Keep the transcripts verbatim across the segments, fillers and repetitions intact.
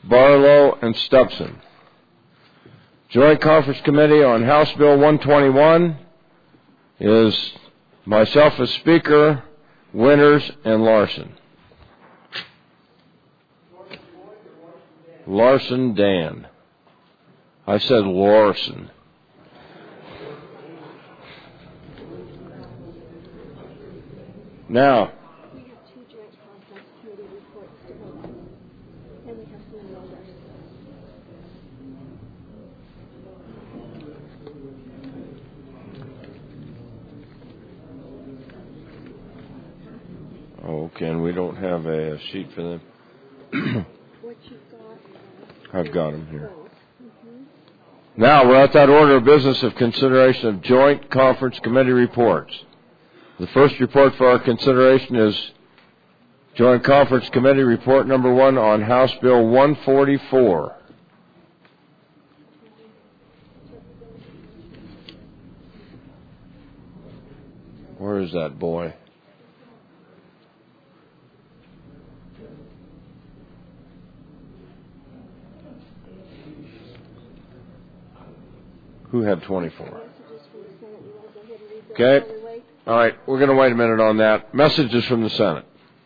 Barlow, and Stubson. Joint Conference Committee on House Bill one twenty-one is myself as Speaker, Winters, and Larson. Larson Dan. I said Larson. Now, we have two joint conference committee reports to vote, and we have some amendments. okay, and we don't have a sheet for them. What you've got, uh, I've got them here. Mm-hmm. Now, we're at that order of business of consideration of joint conference committee reports. The first report for our consideration is Joint Conference Committee Report Number One on House Bill one forty-four. Where is that boy? Who had twenty-four? Okay. All right. We're going to wait a minute on that. Messages from the Senate.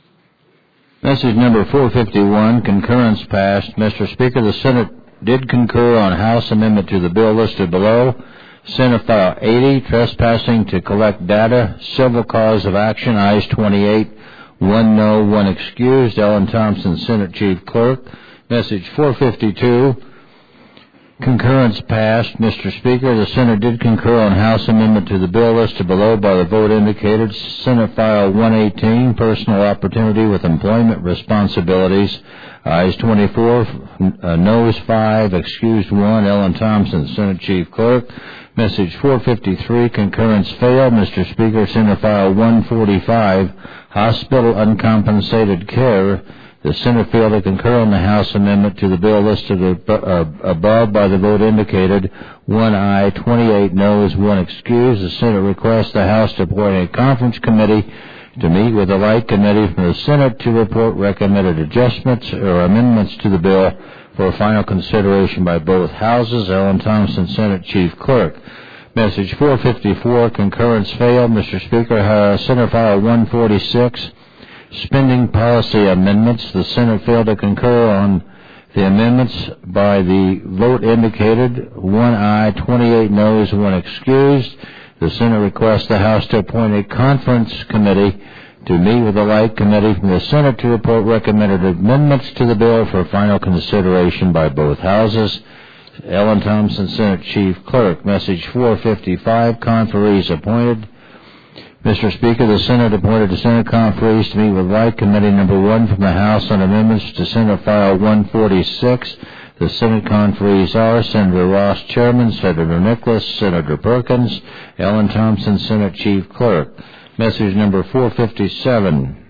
Message number four fifty-one, concurrence passed. Mister Speaker, the Senate did concur on House amendment to the bill listed below. Senate File eighty, trespassing to collect data, civil cause of action, ayes twenty-eight, one no, one excused. Ellen Thompson, Senate Chief Clerk. Message four fifty-two, concurrence passed. Mister Speaker, the Senate did concur on House amendment to the bill listed below by the vote indicated. Senate File one eighteen, personal opportunity with employment responsibilities, ayes twenty-four, uh, noes five, excused one. Ellen Thompson, Senate Chief Clerk. Message four fifty-three, concurrence failed. Mister Speaker, Senate File one forty-five, hospital uncompensated care. The Senate failed to concur on the House amendment to the bill listed above by the vote indicated. One aye, twenty-eight noes, one excused. The Senate requests the House to appoint a conference committee to meet with the Light Committee from the Senate to report recommended adjustments or amendments to the bill for final consideration by both houses. Ellen Thompson, Senate Chief Clerk. Message four fifty-four, concurrence failed. Mister Speaker, uh, Senate File one forty-six, spending policy amendments. The Senate failed to concur on the amendments by the vote indicated. One aye, twenty-eight noes, one excused. The Senate requests the House to appoint a conference committee to meet with the Light Committee from the Senate to report recommended amendments to the bill for final consideration by both houses. Ellen Thompson, Senate Chief Clerk. Message four fifty-five, conferees appointed. Mister Speaker, the Senate appointed a Senate conferees to meet with Light Committee Number One from the House on amendments to Senate File one forty-six. The Senate conferees are Senator Ross, Chairman; Senator Nicholas; Senator Perkins; Ellen Thompson, Senate Chief Clerk. Message number four fifty-seven,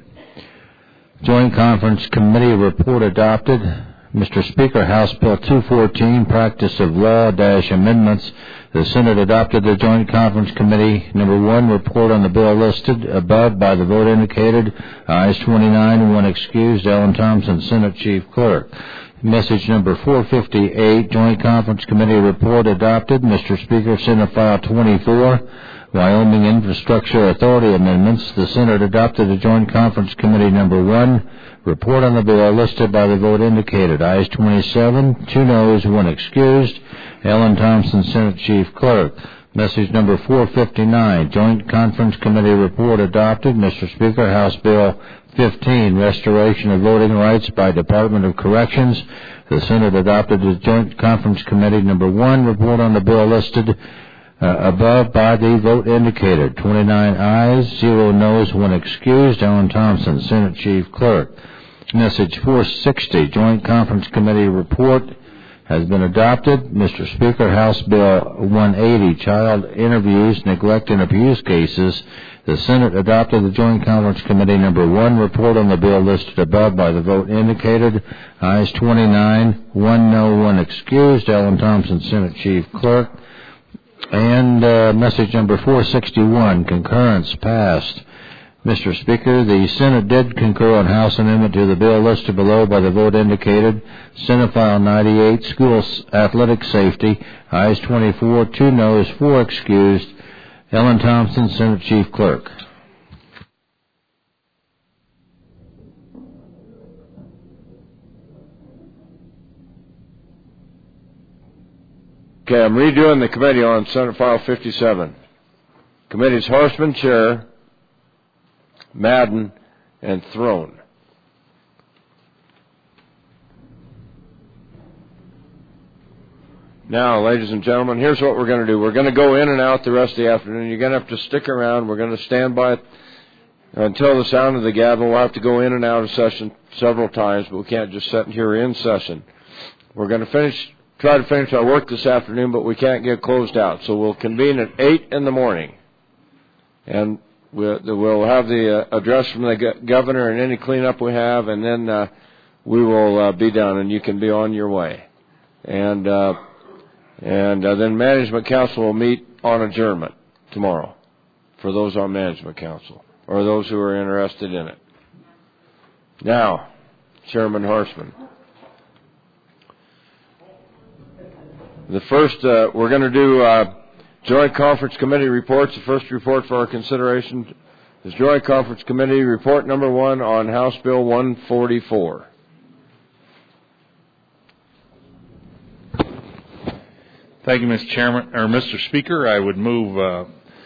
Joint Conference Committee Report adopted. Mister Speaker, House Bill two fourteen, Practice of Law dash Amendments. The Senate adopted the Joint Conference Committee Number One report on the bill listed above by the vote indicated. Ayes twenty-nine, one excused. Ellen Thompson, Senate Chief Clerk. Message number four fifty-eight, Joint Conference Committee report adopted. Mister Speaker, Senate File twenty-four, Wyoming Infrastructure Authority amendments. The Senate adopted the Joint Conference Committee Number One report on the bill listed by the vote indicated. Ayes twenty-seven, two noes, one excused. Ellen Thompson, Senate Chief Clerk. Message number four fifty-nine, Joint Conference Committee report adopted. Mister Speaker, House Bill fifteen, Restoration of Voting Rights by Department of Corrections. The Senate adopted the Joint Conference Committee Number One report on the bill listed uh, above by the vote indicated. twenty-nine ayes, zero noes, one excused. Ellen Thompson, Senate Chief Clerk. Message four sixty, Joint Conference Committee report has been adopted. Mister Speaker, House Bill one eighty, Child Interviews, Neglect and Abuse Cases. The Senate adopted the Joint Conference Committee Number One report on the bill listed above by the vote indicated. Ayes twenty-nine, one no, one excused. Ellen Thompson, Senate Chief Clerk. And uh, message number four sixty-one, concurrence passed. Mister Speaker, the Senate did concur on House amendment to the bill listed below by the vote indicated. Senate File ninety-eight, School Athletic Safety, ayes twenty-four, two noes, four excused. Ellen Thompson, Senate Chief Clerk. Okay, I'm redoing the committee on Senate File fifty-seven. Committee's Horstman, Chair, Madden, and Throne. Now, ladies and gentlemen, here's what we're going to do. We're going to go in and out the rest of the afternoon. You're going to have to stick around. We're going to stand by until the sound of the gavel. We'll have to go in and out of session several times, but we can't just sit here in session. We're going to finish, try to finish our work this afternoon, but we can't get closed out. So we'll convene at eight in the morning. And we'll have the uh, address from the governor and any cleanup we have, and then uh, we will uh, be done, and you can be on your way. And uh, and uh, then Management Council will meet on adjournment tomorrow for those on Management Council or those who are interested in it. Now, Chairman Horstman. The first, uh, we're going to do uh, Joint Conference Committee reports. The first report for our consideration is Joint Conference Committee report number one on House Bill one forty-four. Thank you, Mister Chairman, or Mister Speaker. I would move uh,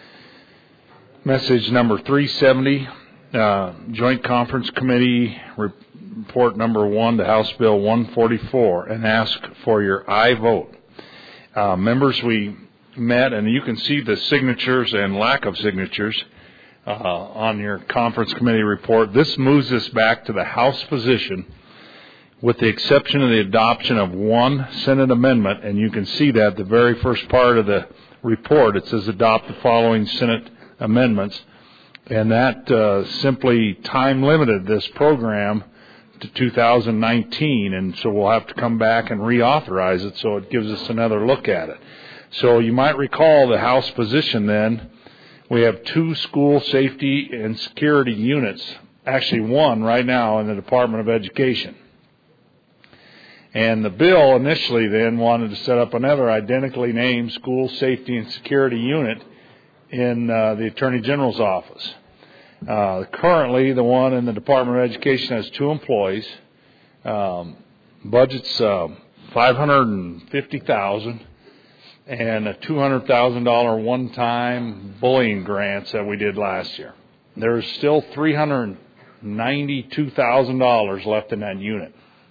message number three seventy, uh, Joint Conference Committee report number one to House Bill one forty-four, and ask for your aye vote. Uh, members, we met, and you can see the signatures and lack of signatures uh, on your conference committee report. This moves us back to the House position with the exception of the adoption of one Senate amendment, and you can see that the very first part of the report, it says adopt the following Senate amendments, and that uh, simply time limited this program to two thousand nineteen, and so we'll have to come back and reauthorize it, so it gives us another look at it. So you might recall the House position then. We have two school safety and security units, actually one right now in the Department of Education. And the bill initially then wanted to set up another identically named school safety and security unit in uh, the Attorney General's office. Uh, currently, the one in the Department of Education has two employees. Um, budget's uh, five hundred fifty thousand dollars and a two hundred thousand dollars one-time bullying grants that we did last year. There's still three hundred ninety-two thousand dollars left in that unit.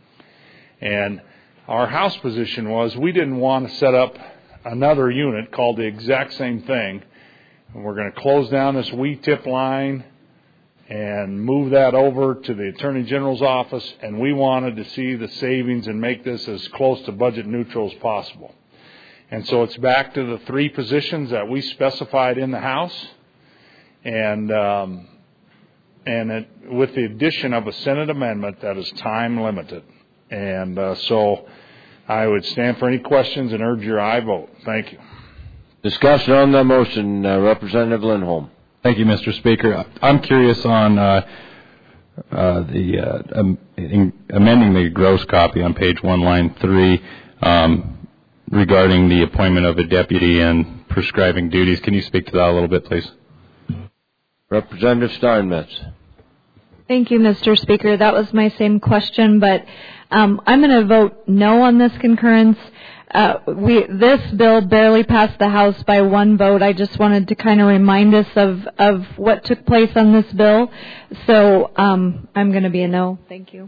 And our House position was we didn't want to set up another unit called the exact same thing. And we're going to close down this W E T I P line and move that over to the Attorney General's office, and we wanted to see the savings and make this as close to budget neutral as possible. And so it's back to the three positions that we specified in the House, and um, and it, with the addition of a Senate amendment that is time limited. And uh, so I would stand for any questions and urge your aye vote. Thank you. Discussion on the motion, uh, Representative Lindholm. Thank you, Mister Speaker. I'm curious on uh, uh, the uh, um, in, amending the gross copy on page one, line three, um, regarding the appointment of a deputy and prescribing duties. Can you speak to that a little bit, please? Representative Steinmetz. Thank you, Mister Speaker. That was my same question, but um, I'm going to vote no on this concurrence. Uh, we, this bill barely passed the House by one vote. I just wanted to kind of remind us of, of what took place on this bill. So um, I'm going to be a no. Thank you.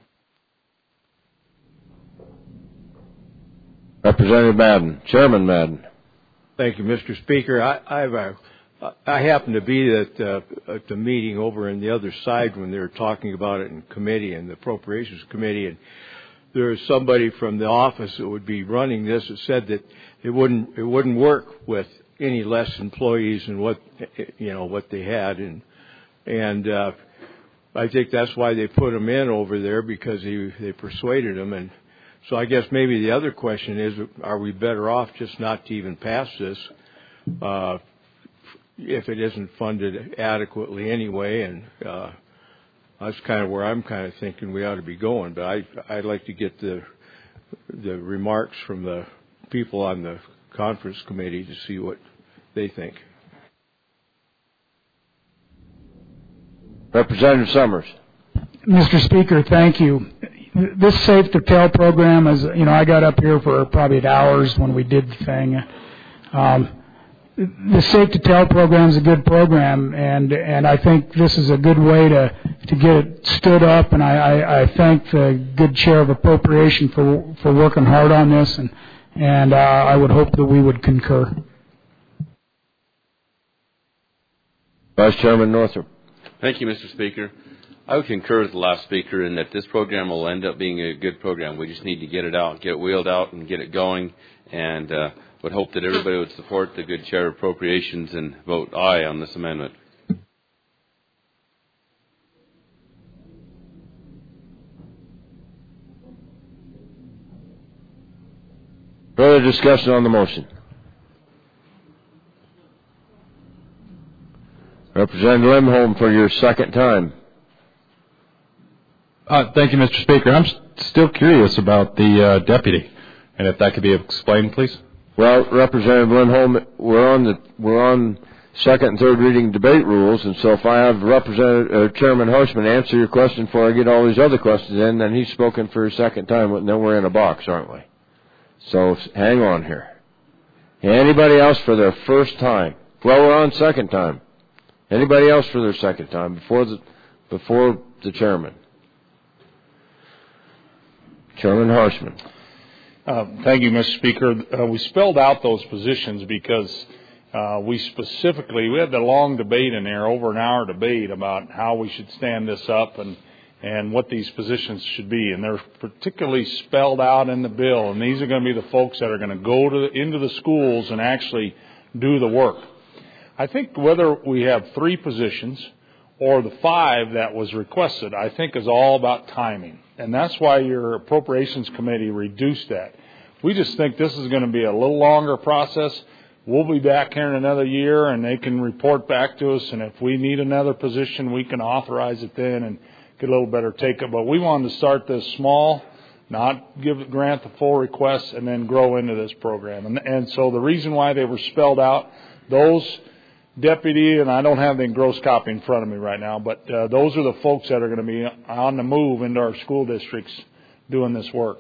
Representative Madden. Chairman Madden. Thank you, Mister Speaker. I, I've, uh, I happen to be at, uh, at the meeting over on the other side when they were talking about it in committee, in the Appropriations Committee, and there was somebody from the office that would be running this that said that it wouldn't it wouldn't work with any less employees than what you know what they had, and and uh, I think that's why they put him in over there, because he, they persuaded him. And so I guess maybe the other question is, are we better off just not to even pass this? Uh, if it isn't funded adequately anyway. And uh, that's kind of where I'm kind of thinking we ought to be going. But I, I'd like to get the the remarks from the people on the conference committee to see what they think. Representative Summers. Mister Speaker, thank you. This Safe to Tell program is, you know, I got up here for probably eight hours when we did the thing. Um, the Safe to Tell program is a good program, and and I think this is a good way to to get it stood up. And I, I, I thank the good chair of appropriation for for working hard on this, and and uh, I would hope that we would concur. Vice Chairman Northrup. Thank you, Mister Speaker. I would concur with the last speaker in that this program will end up being a good program. We just need to get it out, get it wheeled out, and get it going. And uh, would hope that everybody would support the good chair of appropriations and vote aye on this amendment. Further discussion on the motion. Representative Lindholm for your second time. Uh, thank you, Mister Speaker. I'm st- still curious about the uh, deputy, and if that could be explained, please. Well, Representative Lindholm, we're on the we're on second and third reading debate rules, and so if I have Representative uh, Chairman Harshman answer your question before I get all these other questions in, then he's spoken for his second time, and then we're in a box, aren't we? So hang on here. Anybody else for their first time? Well, we're on second time. Anybody else for their second time before the before the chairman? Chairman Harshman. Uh, thank you, Mister Speaker. Uh, we spelled out those positions because uh, we specifically, we had the long debate in there, over an hour debate about how we should stand this up and, and what these positions should be. And they're particularly spelled out in the bill. And these are going to be the folks that are going to go to the, into the schools and actually do the work. I think whether we have three positions or the five that was requested, I think is all about timing. And that's why your Appropriations Committee reduced that. We just think this is going to be a little longer process. We'll be back here in another year, and they can report back to us. And if we need another position, we can authorize it then and get a little better take-up. But we wanted to start this small, not give grant the full request, and then grow into this program. And, and so the reason why they were spelled out, those deputy, and I don't have the engrossed copy in front of me right now, but uh, those are the folks that are going to be on the move into our school districts doing this work.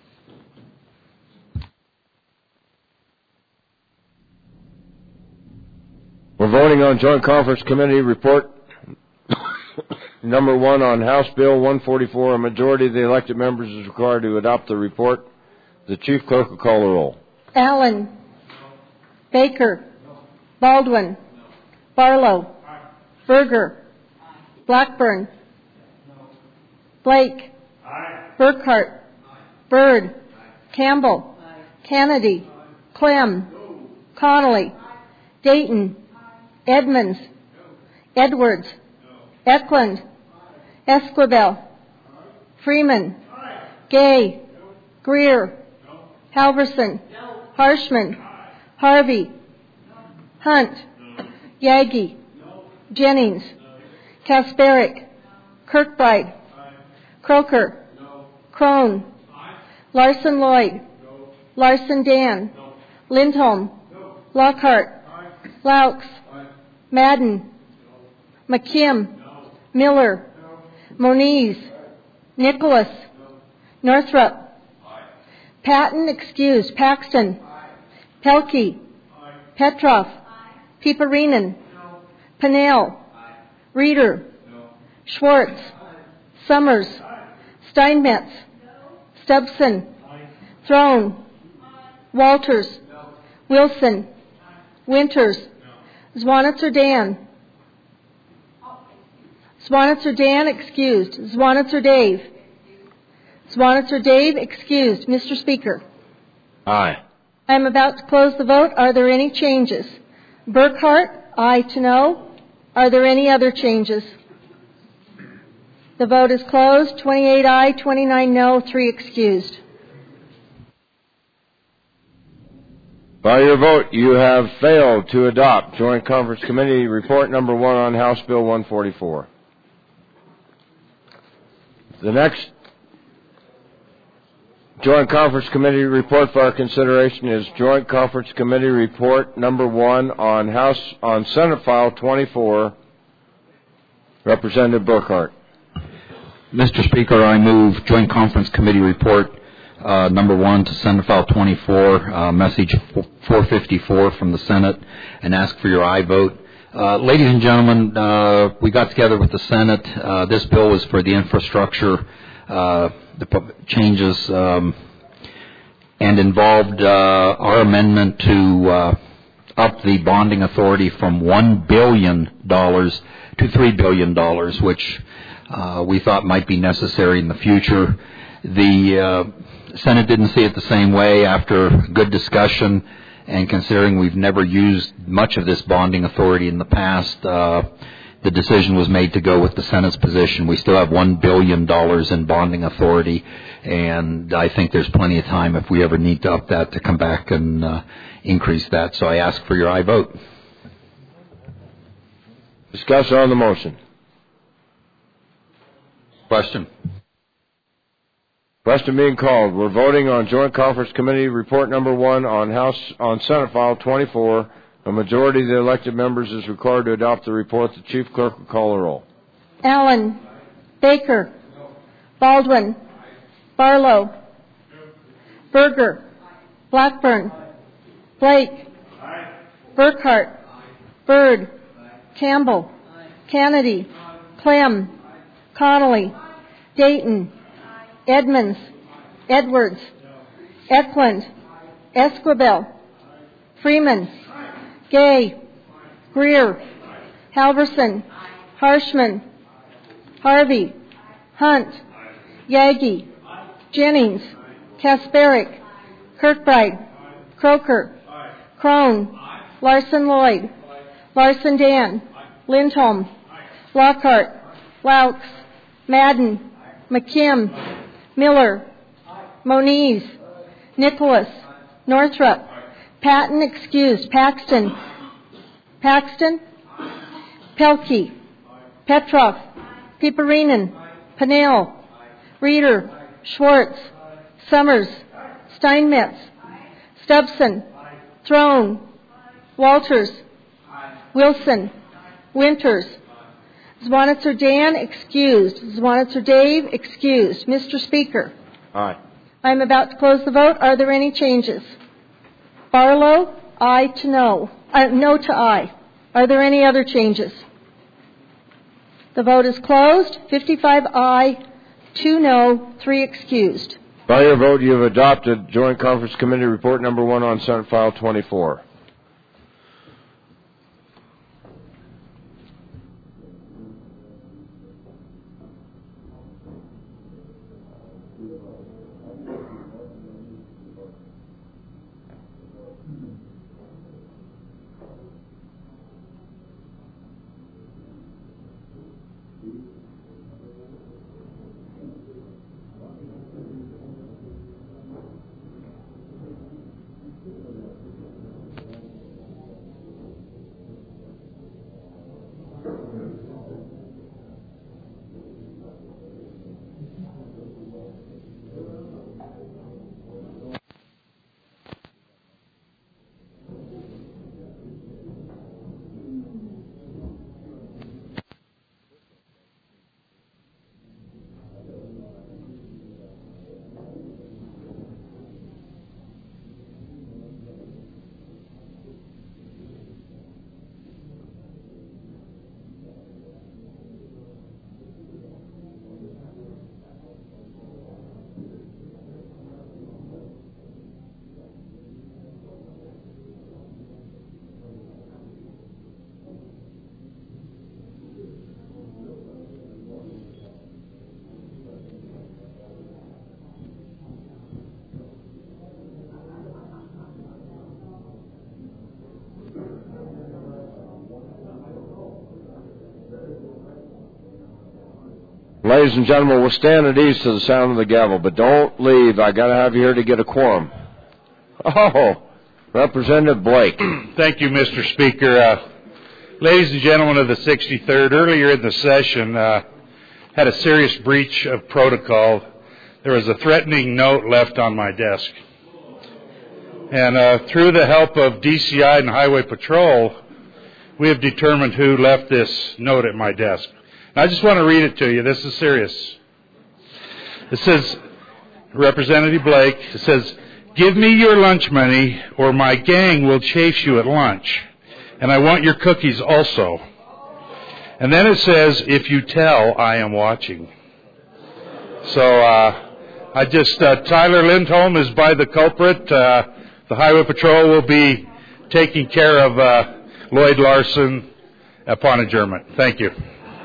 We're voting on Joint Conference Committee report number one on House Bill one forty-four. A majority of the elected members is required to adopt the report. The Chief Clerk will call the roll. Allen. Baker. Baldwin. Barlow. Berger. Blackburn. Blake. Burkhart. Byrd. Campbell. Kennedy. Clem. Connolly. Dayton. Edmonds. Edwards. Eklund. Esquivel. Freeman. Gay. Greer. Halverson. Harshman. Harvey. Hunt. Yagi. Jennings. Kasparic. Kirkbride. Croker. Crone. Larson Lloyd. Larson Dan. Lindholm. Lockhart. Laux. Madden. McKim. Miller. Moniz. Nicholas. Northrup. Patton excused. Paxton. Pelkey. Petroff. Piperinen. Pennell. Reeder. Schwartz. Summers. Steinmetz. Stubson. Throne. Walters. Wilson. Winters. Zwanitzer Dan. Zwanitzer Dan excused. Zwanitzer Dave. Zwanitzer Dave excused. Mister Speaker. Aye. I am about to close the vote. Are there any changes? Burkhart, aye to no. Are there any other changes? The vote is closed. twenty-eight aye, twenty-nine no, three excused. By your vote, you have failed to adopt Joint Conference Committee Report Number one on House Bill one forty-four. The next Joint Conference Committee report for our consideration is Joint Conference Committee Report Number one on House on Senate File twenty-four. Representative Burkhart. Mister Speaker, I move Joint Conference Committee Report uh, Number one to Senate File twenty-four, uh, message four fifty-four from the Senate, and ask for your aye vote. Uh, ladies and gentlemen, uh, we got together with the Senate. Uh, this bill is for the infrastructure, uh, the pub- changes, um, and involved uh, our amendment to uh, up the bonding authority from one billion dollars to three billion dollars, which uh, we thought might be necessary in the future. The uh, Senate didn't see it the same way after good discussion. And considering we've never used much of this bonding authority in the past, uh, the decision was made to go with the Senate's position. We still have one billion dollars in bonding authority, and I think there's plenty of time if we ever need to up that to come back and uh, increase that. So I ask for your aye vote. Discussion on the motion. Question. Question being called. We're voting on Joint Conference Committee Report Number one on House on Senate File twenty-four. A majority of the elected members is required to adopt the report. The Chief Clerk will call the roll. Allen. Baker. Baldwin. Barlow. Berger. Blackburn. Blake. Burkhart. Byrd. Campbell. Kennedy. Clem. Connolly. Dayton. Edmonds, Edwards, Eklund, Esquivel, Freeman, Gay, Greer, Halverson, Harshman, Harvey, Hunt, Yagi, Jennings, Kasparic, Kirkbride, Croker, Crone, Larson Lloyd, Larson Dan, Lindholm, Lockhart, Laux, Madden, McKim, Miller, Moniz, Nicholas, Northrup, Patton excused, Paxton, Paxton, Pelkey, Petrov, Piperinen, Pannell, Reeder, Schwartz, Summers, Steinmetz, Stubson, Throne, Walters, Wilson, Winters, Zwanitzer Dan, excused. Zwanitzer Dave, excused. Mister Speaker. Aye. I'm about to close the vote. Are there any changes? Barlow, aye to no. Uh, no to aye. Are there any other changes? The vote is closed. fifty-five aye, two no, three excused. By your vote, you have adopted Joint Conference Committee Report Number one on Senate File twenty-four. Ladies and gentlemen, we'll stand at ease to the sound of the gavel, but don't leave. I got to have you here to get a quorum. Oh, Representative Blake. Thank you, Mister Speaker. Uh, ladies and gentlemen of the sixty-third, earlier in the session, uh, had a serious breach of protocol. There was a threatening note left on my desk. And uh, through the help of D C I and Highway Patrol, we have determined who left this note at my desk. And I just want to read it to you. This is serious. It says, Representative Blake, it says, "Give me your lunch money or my gang will chase you at lunch. And I want your cookies also." And then it says, "If you tell, I am watching." So uh, I just, uh, Tyler Lindholm is by the culprit. Uh, the Highway Patrol will be taking care of uh, Lloyd Larson upon adjournment. Thank you.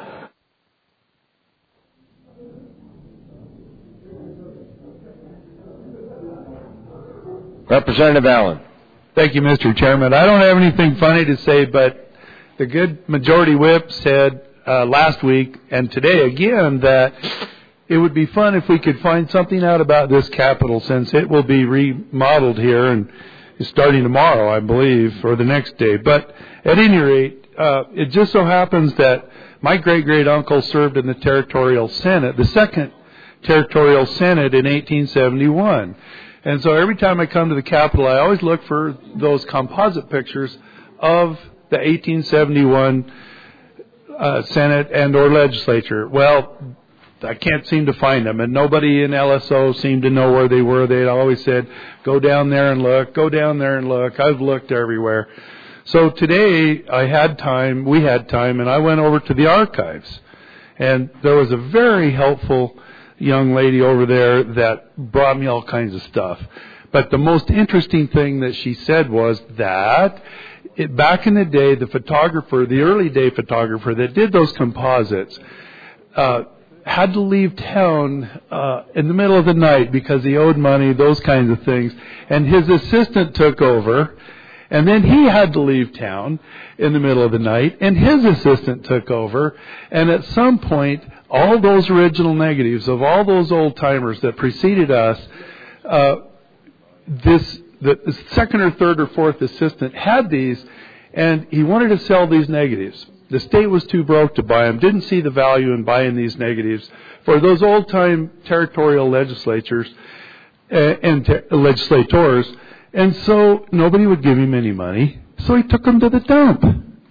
Representative Allen. Thank you, Mister Chairman. I don't have anything funny to say, but the good majority whip said uh, last week and today again that it would be fun if we could find something out about this Capitol, since it will be remodeled here and is starting tomorrow, I believe, or the next day. But at any rate, uh, it just so happens that my great-great-uncle served in the Territorial Senate, the second Territorial Senate in eighteen seventy-one. And so every time I come to the Capitol, I always look for those composite pictures of the eighteen seventy-one uh, Senate and or legislature. Well, I can't seem to find them, and nobody in L S O seemed to know where they were. They always said, "Go down there and look, go down there and look." I've looked everywhere. So today I had time, we had time, and I went over to the archives. And there was a very helpful young lady over there that brought me all kinds of stuff. But the most interesting thing that she said was that it, back in the day, the photographer, the early day photographer that did those composites, uh, had to leave town uh, in the middle of the night because he owed money, those kinds of things. And his assistant took over, and then he had to leave town in the middle of the night, and his assistant took over. And at some point, all those original negatives of all those old-timers that preceded us, uh, this the, the second or third or fourth assistant had these, and he wanted to sell these negatives. The state was too broke to buy them, didn't see the value in buying these negatives for those old-time territorial legislatures uh, and te- legislators, and so nobody would give him any money, so he took them to the dump.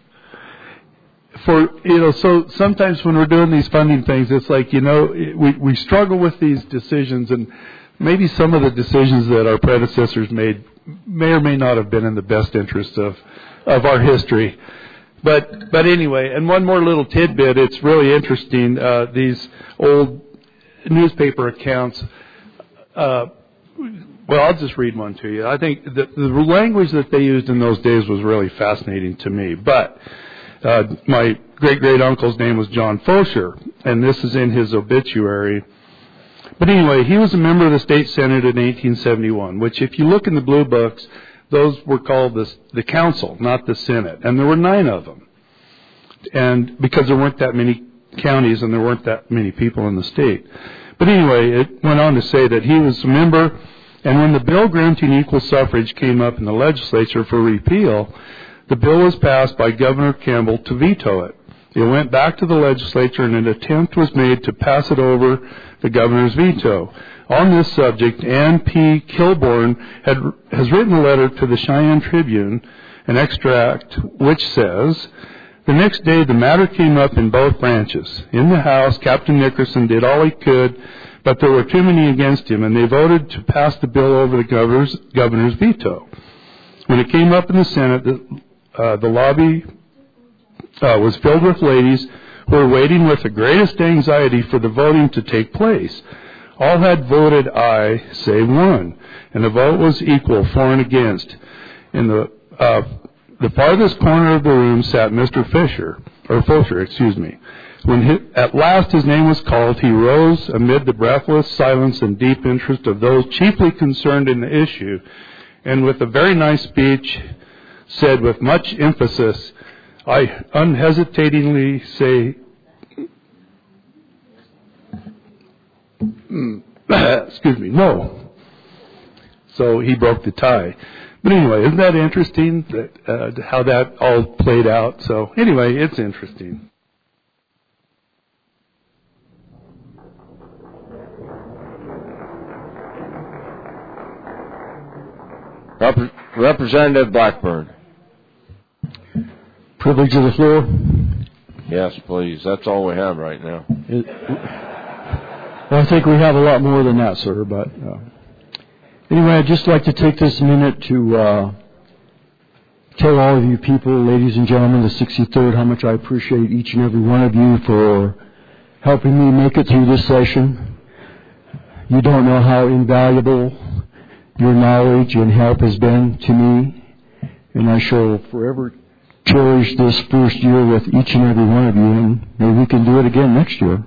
For, you know, so sometimes when we're doing these funding things, it's like, you know, we, we struggle with these decisions, and maybe some of the decisions that our predecessors made may or may not have been in the best interest of, of our history. But but anyway, and one more little tidbit, it's really interesting, uh, these old newspaper accounts, uh, well, I'll just read one to you. I think the, the language that they used in those days was really fascinating to me. But uh, my great-great-uncle's name was John Fosher, and this is in his obituary. But anyway, he was a member of the State Senate in eighteen seventy-one, which if you look in the blue books, those were called the, the council, not the Senate. And there were nine of them. And because there weren't that many counties and there weren't that many people in the state. But anyway, it went on to say that he was a member, and when the bill granting equal suffrage came up in the legislature for repeal, the bill was passed by Governor Campbell to veto it. It went back to the legislature, and an attempt was made to pass it over the governor's veto. On this subject, Ann P. Kilborn had, has written a letter to the Cheyenne Tribune, an extract which says, "The next day the matter came up in both branches. In the House, Captain Nickerson did all he could, but there were too many against him, and they voted to pass the bill over the governor's, governor's veto. When it came up in the Senate, the, uh, the lobby uh, was filled with ladies who were waiting with the greatest anxiety for the voting to take place. All had voted aye, save one, and the vote was equal, for and against. In the uh, the farthest corner of the room sat Mister Fisher, or Fosher, excuse me. When he, at last his name was called, he rose amid the breathless silence and deep interest of those chiefly concerned in the issue, and with a very nice speech, said with much emphasis, I unhesitatingly say, excuse me, no. so he broke the tie. But anyway, isn't that interesting, that, uh, how that all played out? So anyway, it's interesting. Rep- Representative Blackburn. Privilege of the floor. Yes, please. That's all we have right now. It, well, I think we have a lot more than that, sir. But uh, anyway, I'd just like to take this minute to uh, tell all of you people, ladies and gentlemen, the sixty-third, how much I appreciate each and every one of you for helping me make it through this session. You don't know how invaluable your knowledge and help has been to me, and I shall forever cherish this first year with each and every one of you, and maybe we can do it again next year.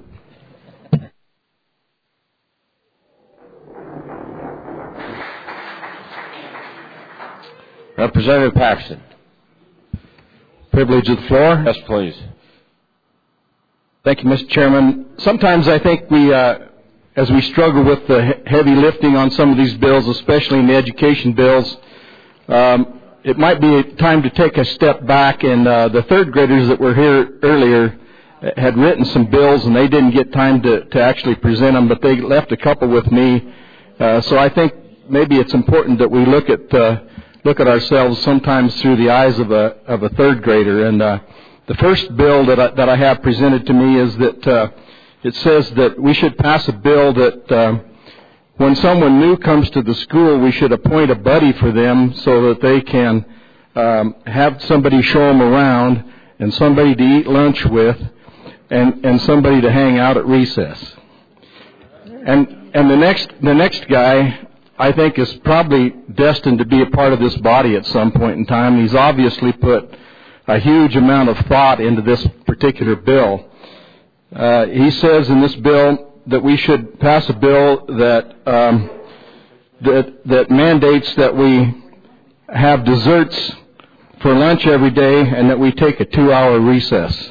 Representative Paxton. Privilege of the floor. Yes, please. Thank you, Mister Chairman. Sometimes I think we, uh, as we struggle with the he- heavy lifting on some of these bills, especially in the education bills, um, it might be time to take a step back. And uh, the third graders that were here earlier had written some bills, and they didn't get time to, to actually present them, but they left a couple with me. Uh, so I think maybe it's important that we look at uh, look at ourselves sometimes through the eyes of a of a third grader. And uh, the first bill that I, that I have presented to me is that uh, it says that we should pass a bill that uh, when someone new comes to the school, we should appoint a buddy for them so that they can um, have somebody show them around and somebody to eat lunch with and, and somebody to hang out at recess. And and the next the next guy, I think, is probably destined to be a part of this body at some point in time. He's obviously put a huge amount of thought into this particular bill. Uh, he says in this bill that we should pass a bill that um, that that mandates that we have desserts for lunch every day and that we take a two-hour recess.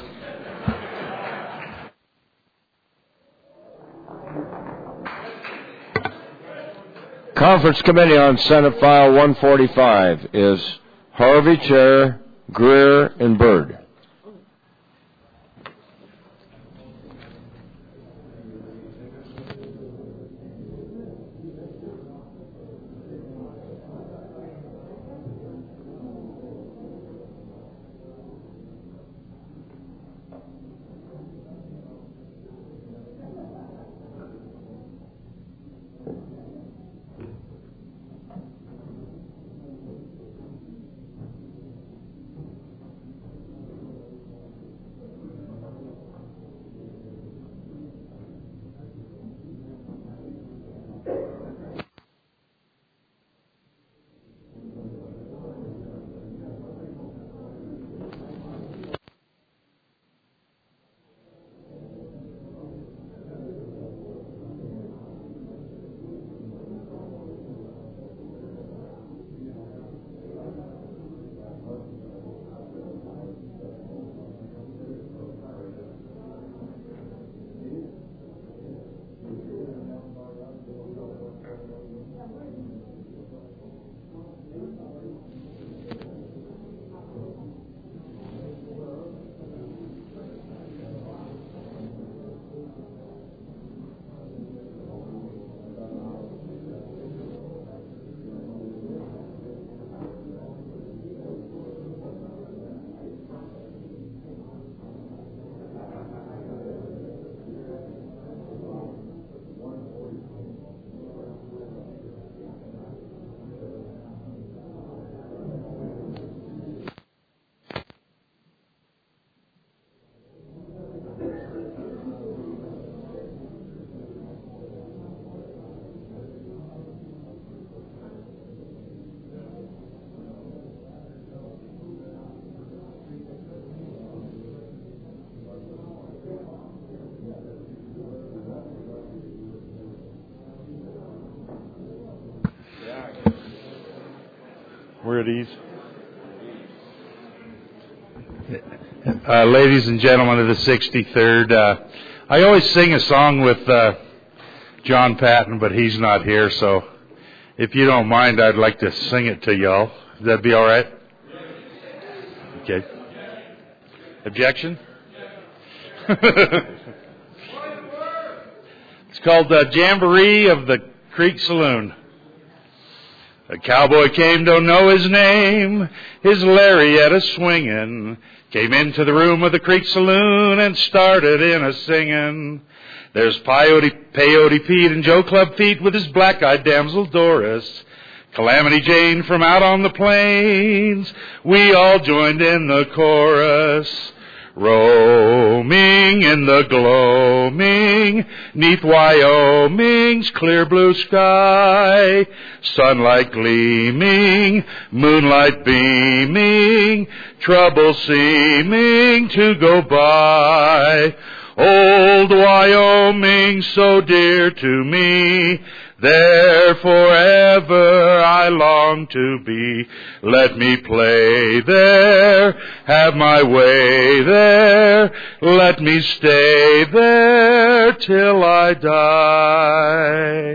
Conference Committee on Senate File one forty-five is Harvey, Chair, Greer, and Byrd. We're at ease. Uh, ladies and gentlemen of the sixty-third, uh, I always sing a song with uh, John Patton, but he's not here, so If you don't mind, I'd like to sing it to y'all. Would that be all right? Okay. Objection? It's called the Jamboree of the Creek Saloon. A cowboy came, don't know his name, his lariat a swingin', came into the room of the Creek Saloon and started in a singin'. There's Peyote, Peyote Pete and Joe Club Feet with his black-eyed damsel Doris, Calamity Jane from out on the plains. We all joined in the chorus. Roaming in the gloaming, 'neath Wyoming's clear blue sky, sunlight gleaming, moonlight beaming, trouble seeming to go by. Old Wyoming, so dear to me, there forever I long to be. Let me play there, have my way there, let me stay there till I die.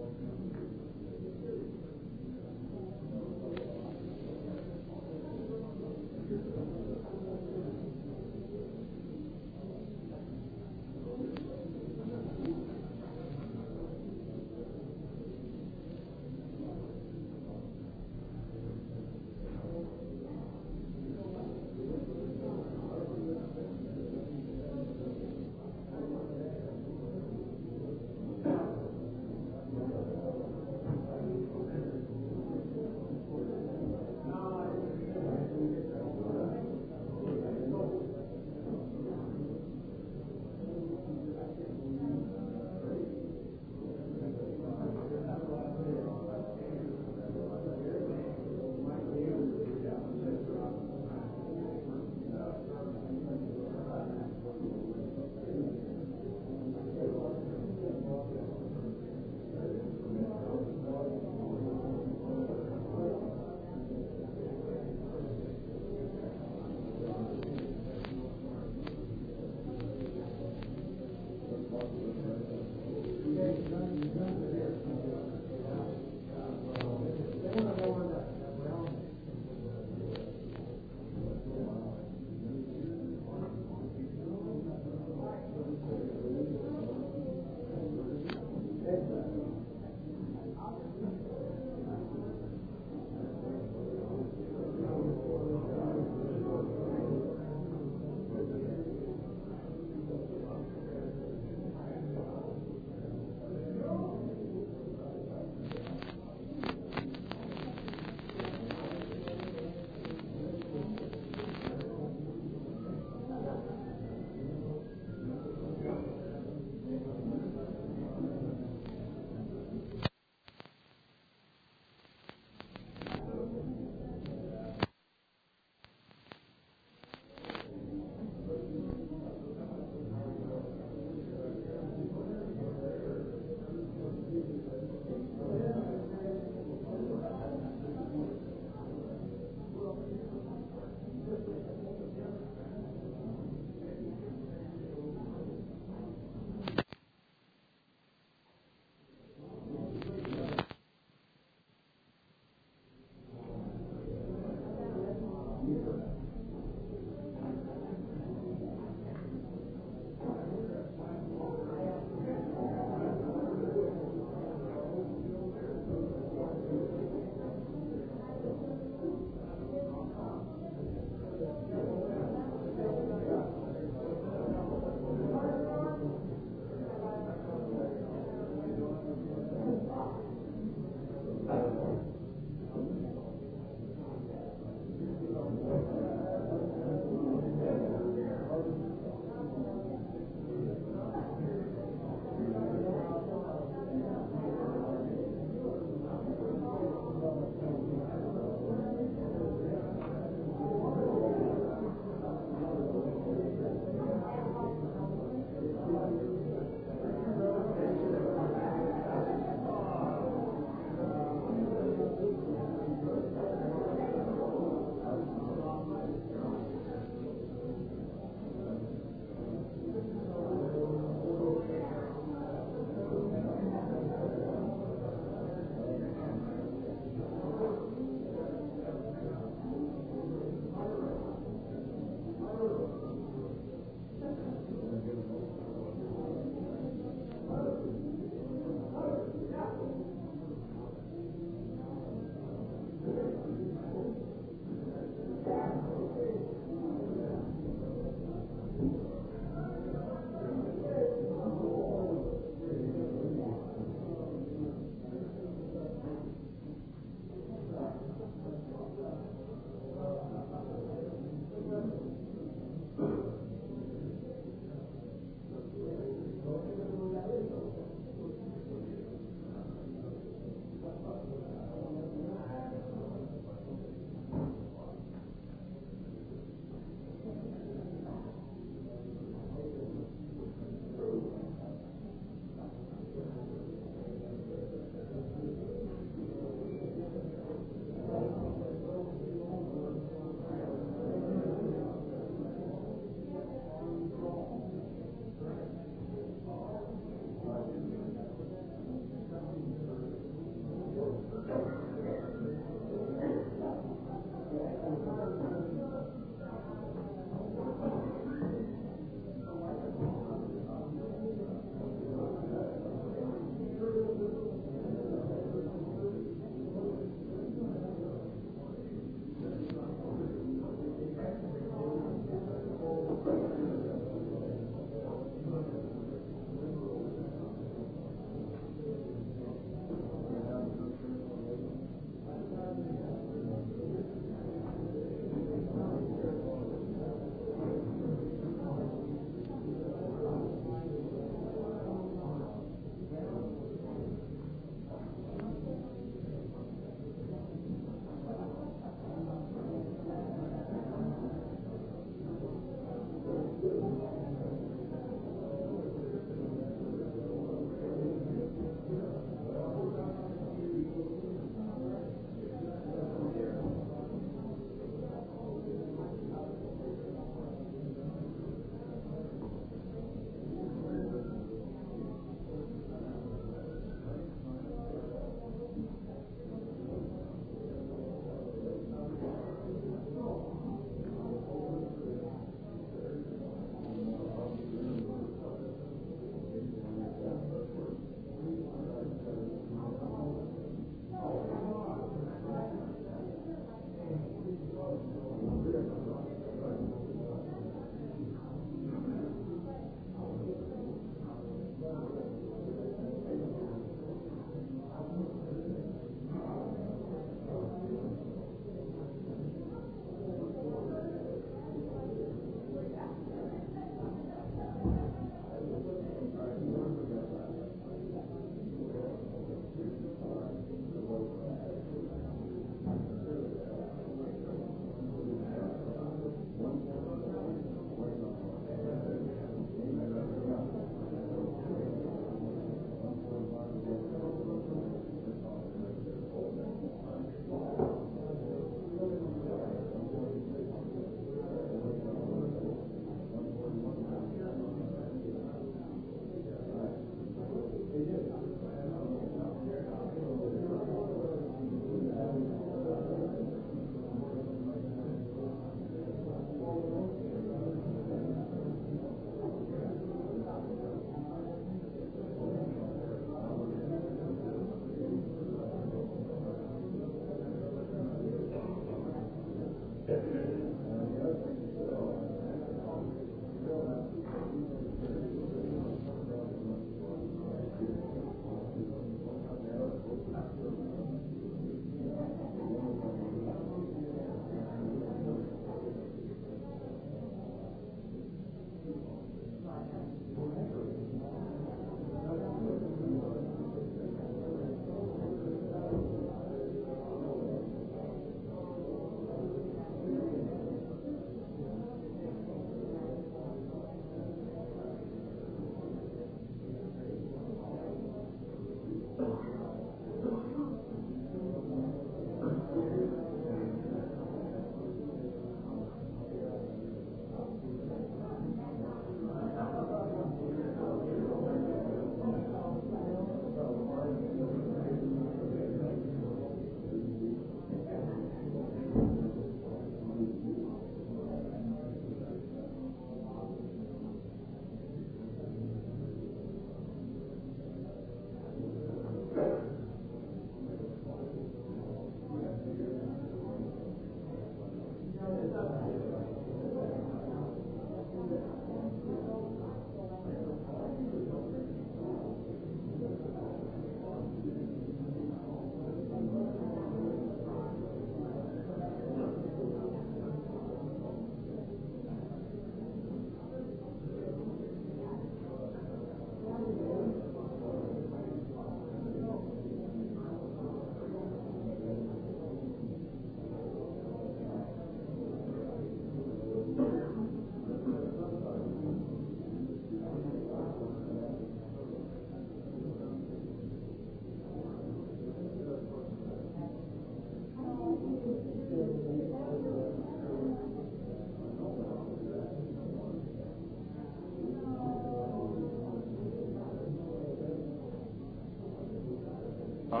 All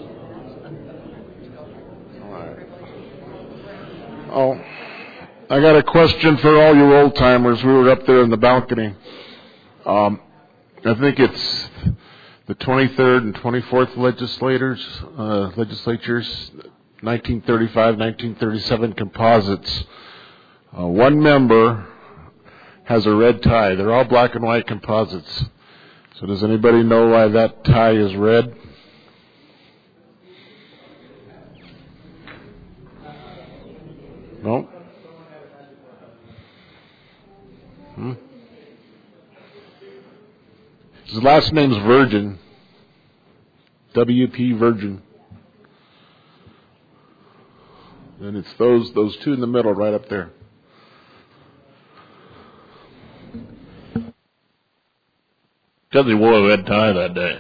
right. Oh, I got a question for all you old timers. We were up there in the balcony. Um, I think it's the twenty-third and twenty-fourth legislators, uh, legislatures, nineteen thirty-five, nineteen thirty-seven composites. Uh, one member has a red tie. They're all black and white composites. So does anybody know why that tie is red? No? Hmm? His last name's Virgin. W P Virgin. And it's those those two in the middle right up there. Because he wore a red tie that day.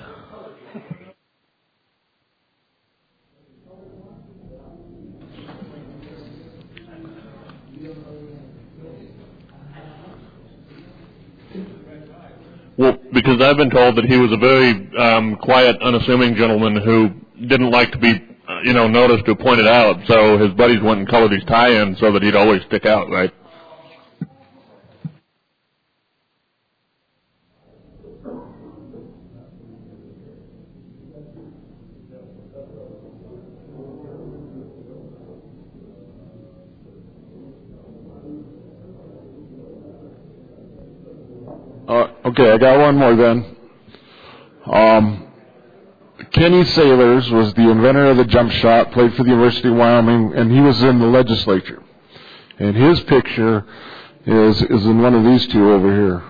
Well, because I've been told that he was a very um, quiet, unassuming gentleman who didn't like to be, uh, you know, noticed or pointed out. So his buddies went and colored his tie in so that he'd always stick out, right? Uh, okay, I got one more then. Um, Kenny Sailors was the inventor of the jump shot, played for the University of Wyoming, and he was in the legislature. And his picture is is in one of these two over here.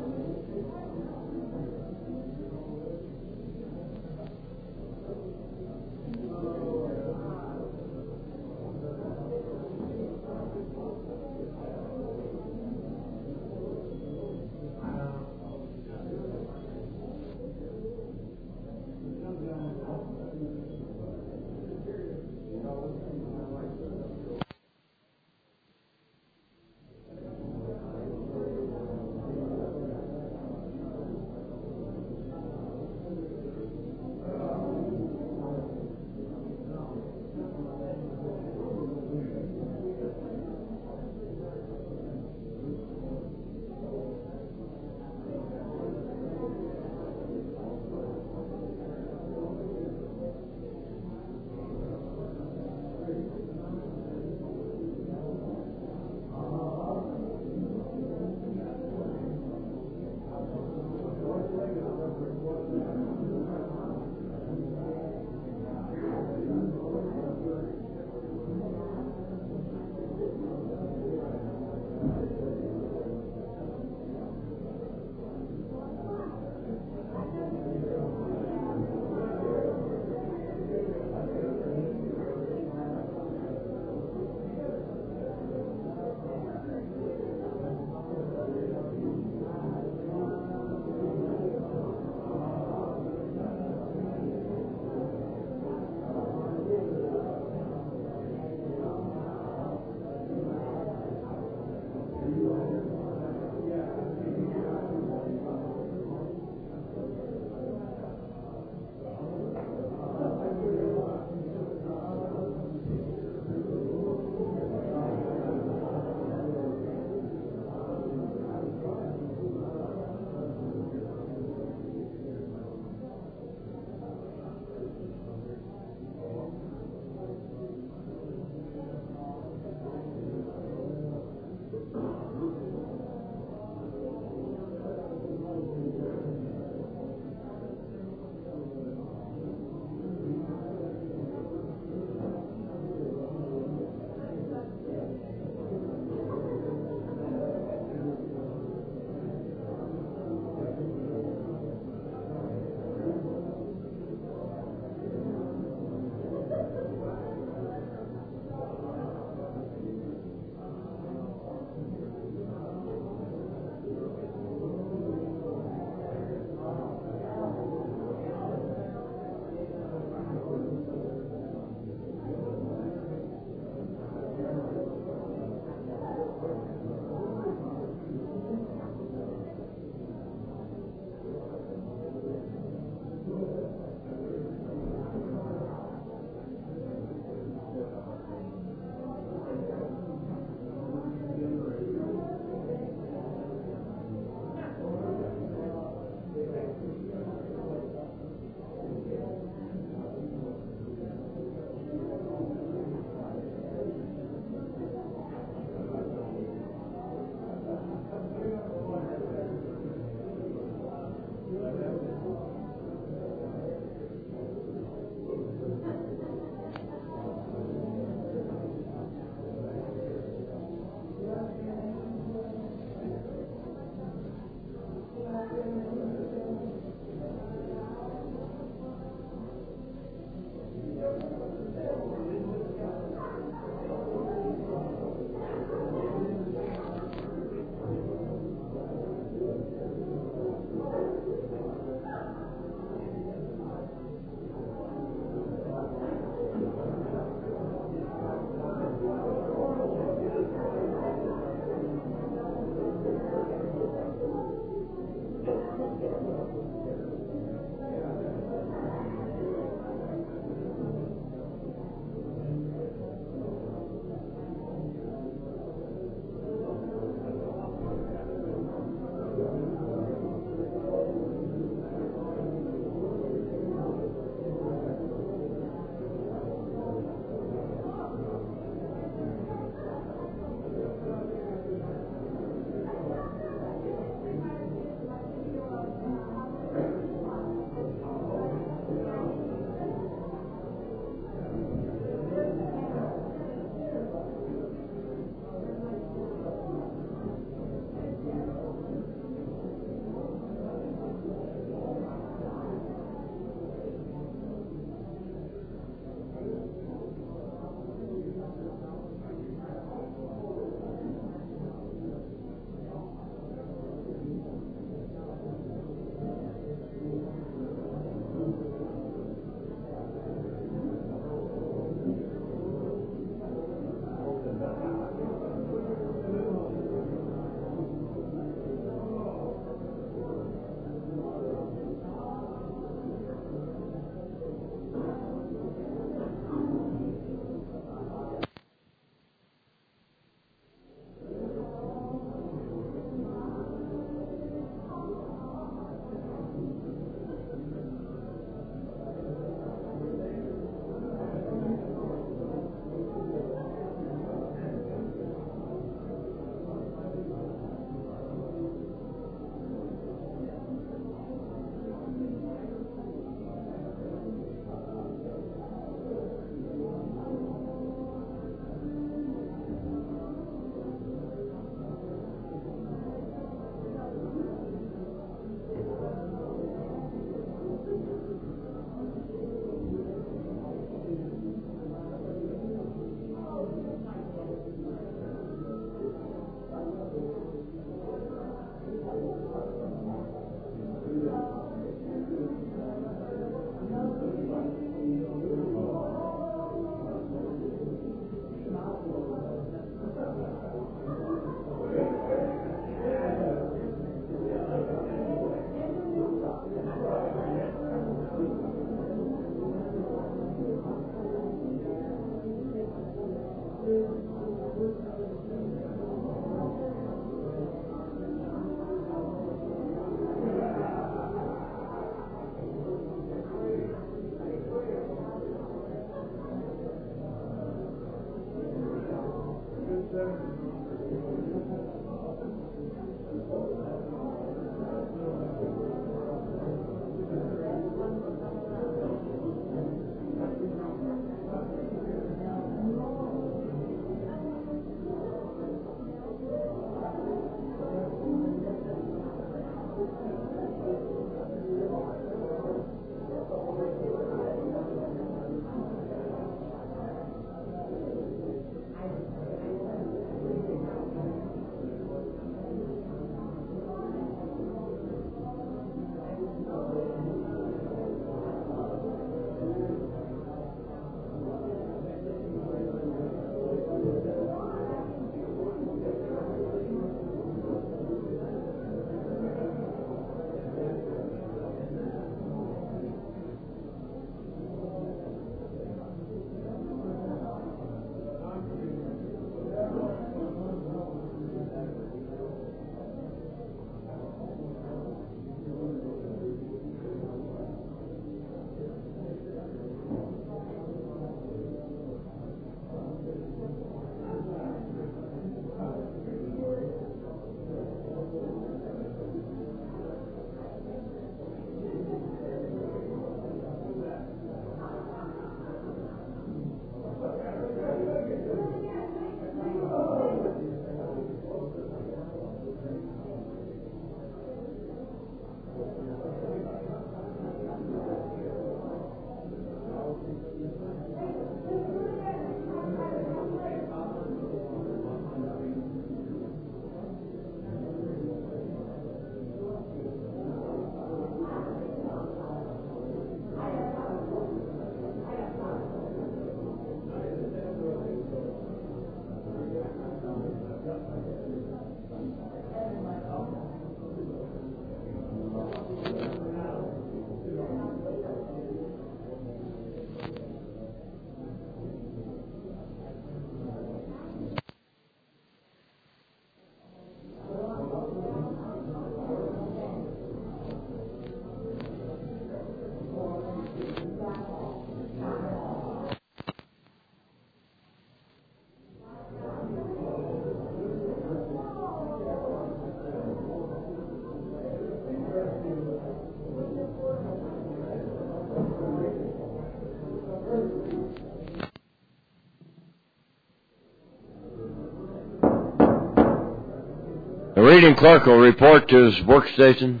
reading clerk will report to his workstation.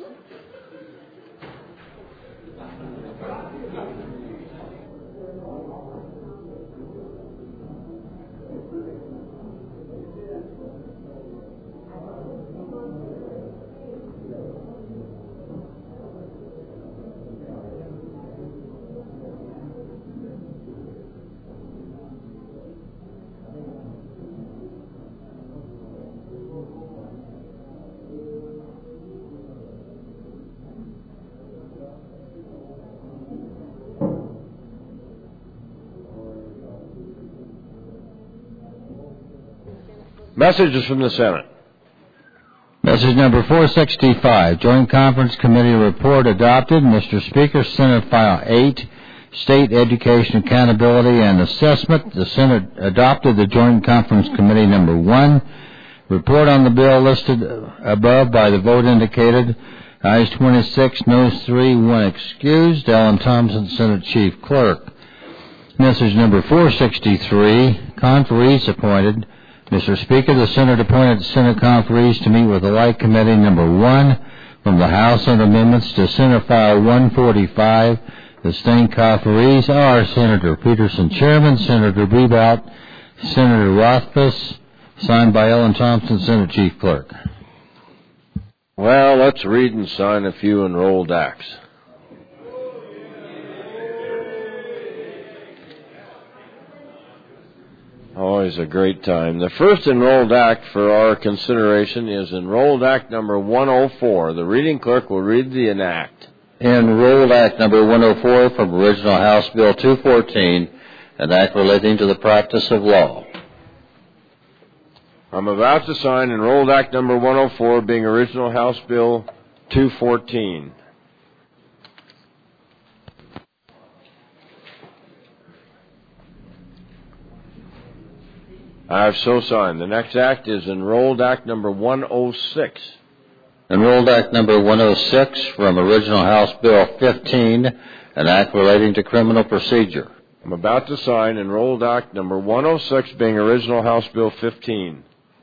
Messages from the Senate. Message number four sixty-five, Joint Conference Committee report adopted. Mister Speaker, Senate File eight, State Education Accountability and Assessment. The Senate adopted the Joint Conference Committee number one. Report on the bill listed above by the vote indicated. Ayes twenty-six, noes three, one excused. Ellen Thompson, Senate Chief Clerk. Message number four sixty-three, conferees appointed. Mister Speaker, the Senate appointed Senate conferees to meet with the Light Committee number one from the House on amendments to Senate File one forty-five. The staying conferees are Senator Peterson, Chairman, Senator Brevout, Senator Rothfuss, signed by Ellen Thompson, Senate Chief Clerk. Well, let's read and sign a few enrolled acts. Always a great time. The first enrolled act for our consideration is Enrolled Act number one oh four. The reading clerk will read the enact. Enrolled Act number one oh four from original House Bill two fourteen, an act relating to the practice of law. I'm about to sign Enrolled Act number one oh four, being original House Bill two fourteen. I have so signed. The next act is Enrolled Act number one oh six. Enrolled Act number one oh six from original House Bill fifteen, an act relating to criminal procedure. I'm about to sign Enrolled Act number one oh six, being original House Bill fifteen.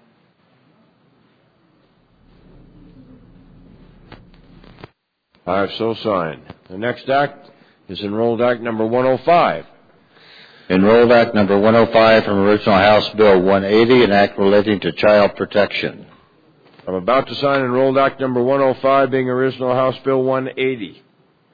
I have so signed. The next act is Enrolled Act number one oh five. Enrolled Act number one oh five from original House Bill one eighty, an act relating to child protection. I'm about to sign Enrolled Act number one oh five, being original House Bill one eighty.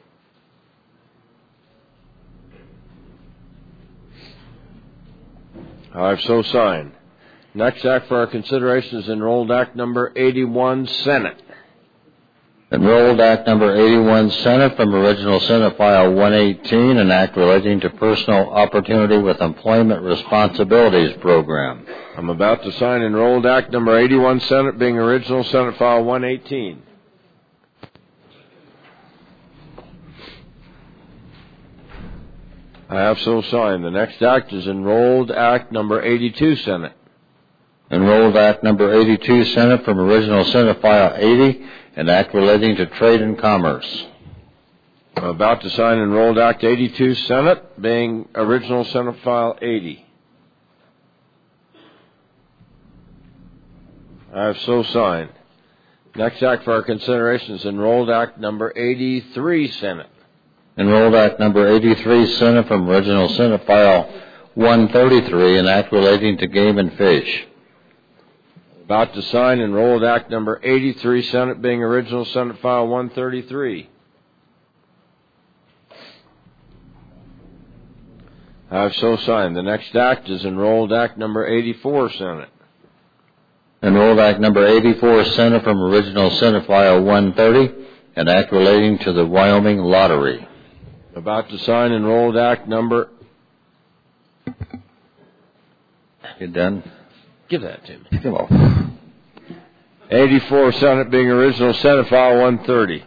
I've so signed. Next act for our consideration is Enrolled Act number eighty-one, Senate. Enrolled Act number eighty-one, Senate, from original Senate File one eighteen, an act relating to Personal Opportunity with Employment Responsibilities Program. I'm about to sign Enrolled Act number eighty-one, Senate, being original Senate File one eighteen. I have so signed. The next act is Enrolled Act number eighty-two, Senate. Enrolled Act number eighty-two, Senate, from original Senate File eighty, an act relating to trade and commerce. I'm about to sign Enrolled Act eighty-two, Senate, being original Senate File eighty. I have so signed. Next act for our consideration is Enrolled Act number eighty-three, Senate. Enrolled Act number eighty-three, Senate, from original Senate File one thirty-three, an act relating to game and fish. About to sign Enrolled Act number eighty-three, Senate, being original Senate File one thirty-three. I have so signed. The next act is Enrolled Act number eighty-four, Senate. Enrolled Act number eighty-four, Senate, from original Senate File one thirty, an act relating to the Wyoming Lottery. About to sign Enrolled Act number... You done? Give that to me. Come on. eighty-four, Senate, being original Senate File one thirty.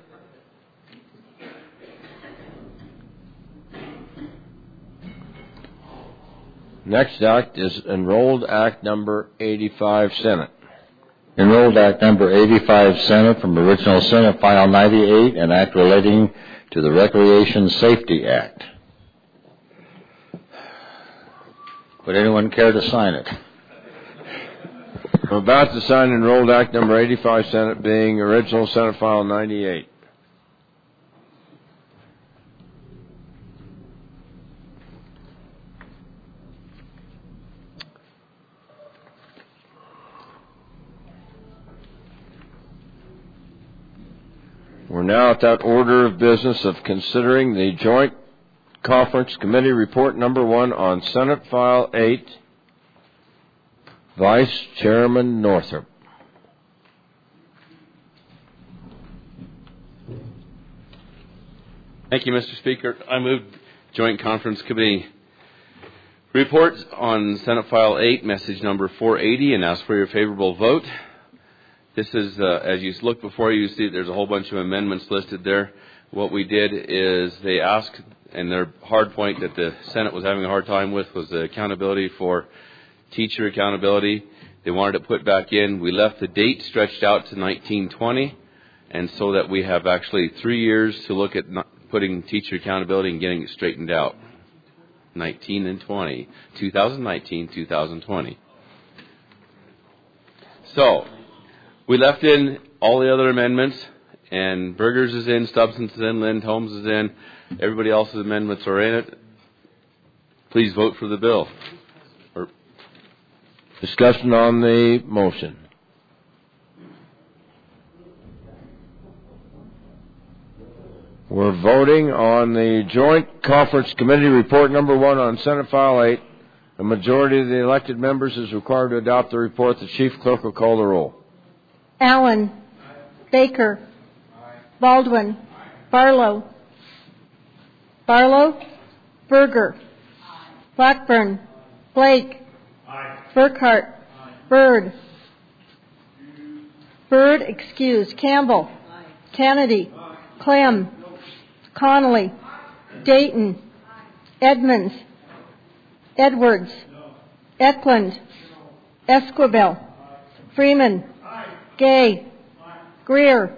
Next act is Enrolled Act number eighty-five, Senate. Enrolled Act number eighty-five, Senate, from original Senate File ninety-eight, an act relating to the Recreation Safety Act. Would anyone care to sign it? I'm about to sign Enrolled Act Number eighty-five, Senate, being original Senate File ninety-eight. We're now at that order of business of considering the Joint Conference Committee Report Number One on Senate File eight. Vice Chairman Northrup. Thank you, Mister Speaker. I move Joint Conference Committee Report on Senate File eight, message number four eighty, and ask for your favorable vote. This is, uh, as you look before you, see there's a whole bunch of amendments listed there. What we did is they asked, and their hard point that the Senate was having a hard time with was the accountability for teacher accountability. They wanted it put back in. We left the date stretched out to nineteen twenty, and so that we have actually three years to look at putting teacher accountability and getting it straightened out. nineteen and twenty. twenty nineteen, twenty twenty. So, we left in all the other amendments, and Burgers is in, Stubbs is in, Lind Holmes is in. Everybody else's amendments are in it. Please vote for the bill. Or discussion on the motion. We're voting on the Joint Conference Committee Report Number One on Senate File eight. A majority of the elected members is required to adopt the report. The Chief Clerk will call the roll. Allen. Baker. Baldwin. Barlow. Barlow. Berger. Blackburn. Blake. Burkhart. Byrd. Byrd excused. Campbell. Kennedy. Clem. Connolly. Dayton. Edmonds. Edwards. Eklund. Esquivel. Freeman. Gay. Greer.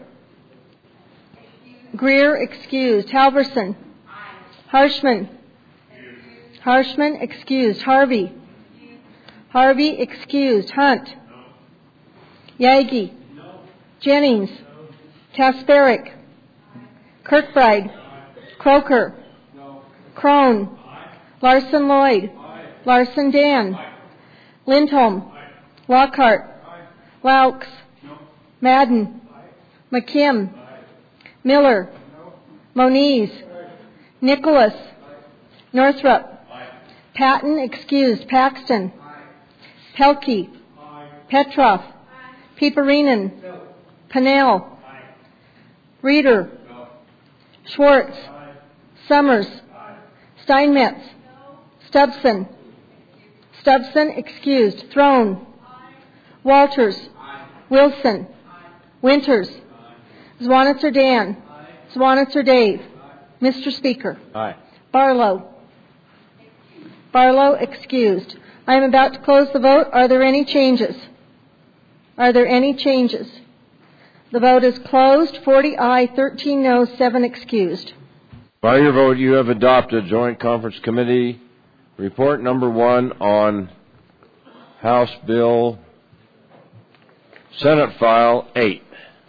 Greer excused. Halverson. Harshman. Harshman excused. Harvey. Harvey excused. Hunt. Yagi. Jennings. Kasperick. Kirkbride. Croker. Crone. Larson Lloyd. Larson Dan. Lindholm. Lockhart. Laux. Madden. McKim. Miller. Moniz. Nicholas. Northrup. Patton excused. Paxton. Pelkey. Petroff. Peeperinen. Pennell. Reeder. Schwartz. Summers. Steinmetz. Stubson. Stubson excused. Throne. Walters. Wilson. Winters. Zwanitzer Dan. Zwanitzer Dave. Mister Speaker. Aye. Barlow. Barlow excused. I am about to close the vote. Are there any changes? Are there any changes? The vote is closed. forty aye, thirteen no, seven excused. By your vote, you have adopted Joint Conference Committee Report Number One on House Bill Senate File eight.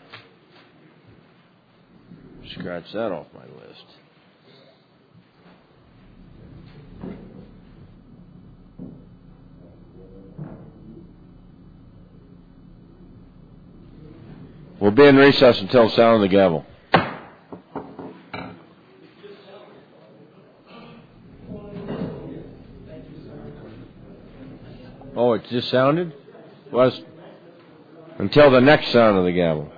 Scratch that off my list. We'll be in recess until the sound of the gavel. Oh, it just sounded? Was until the next sound of the gavel.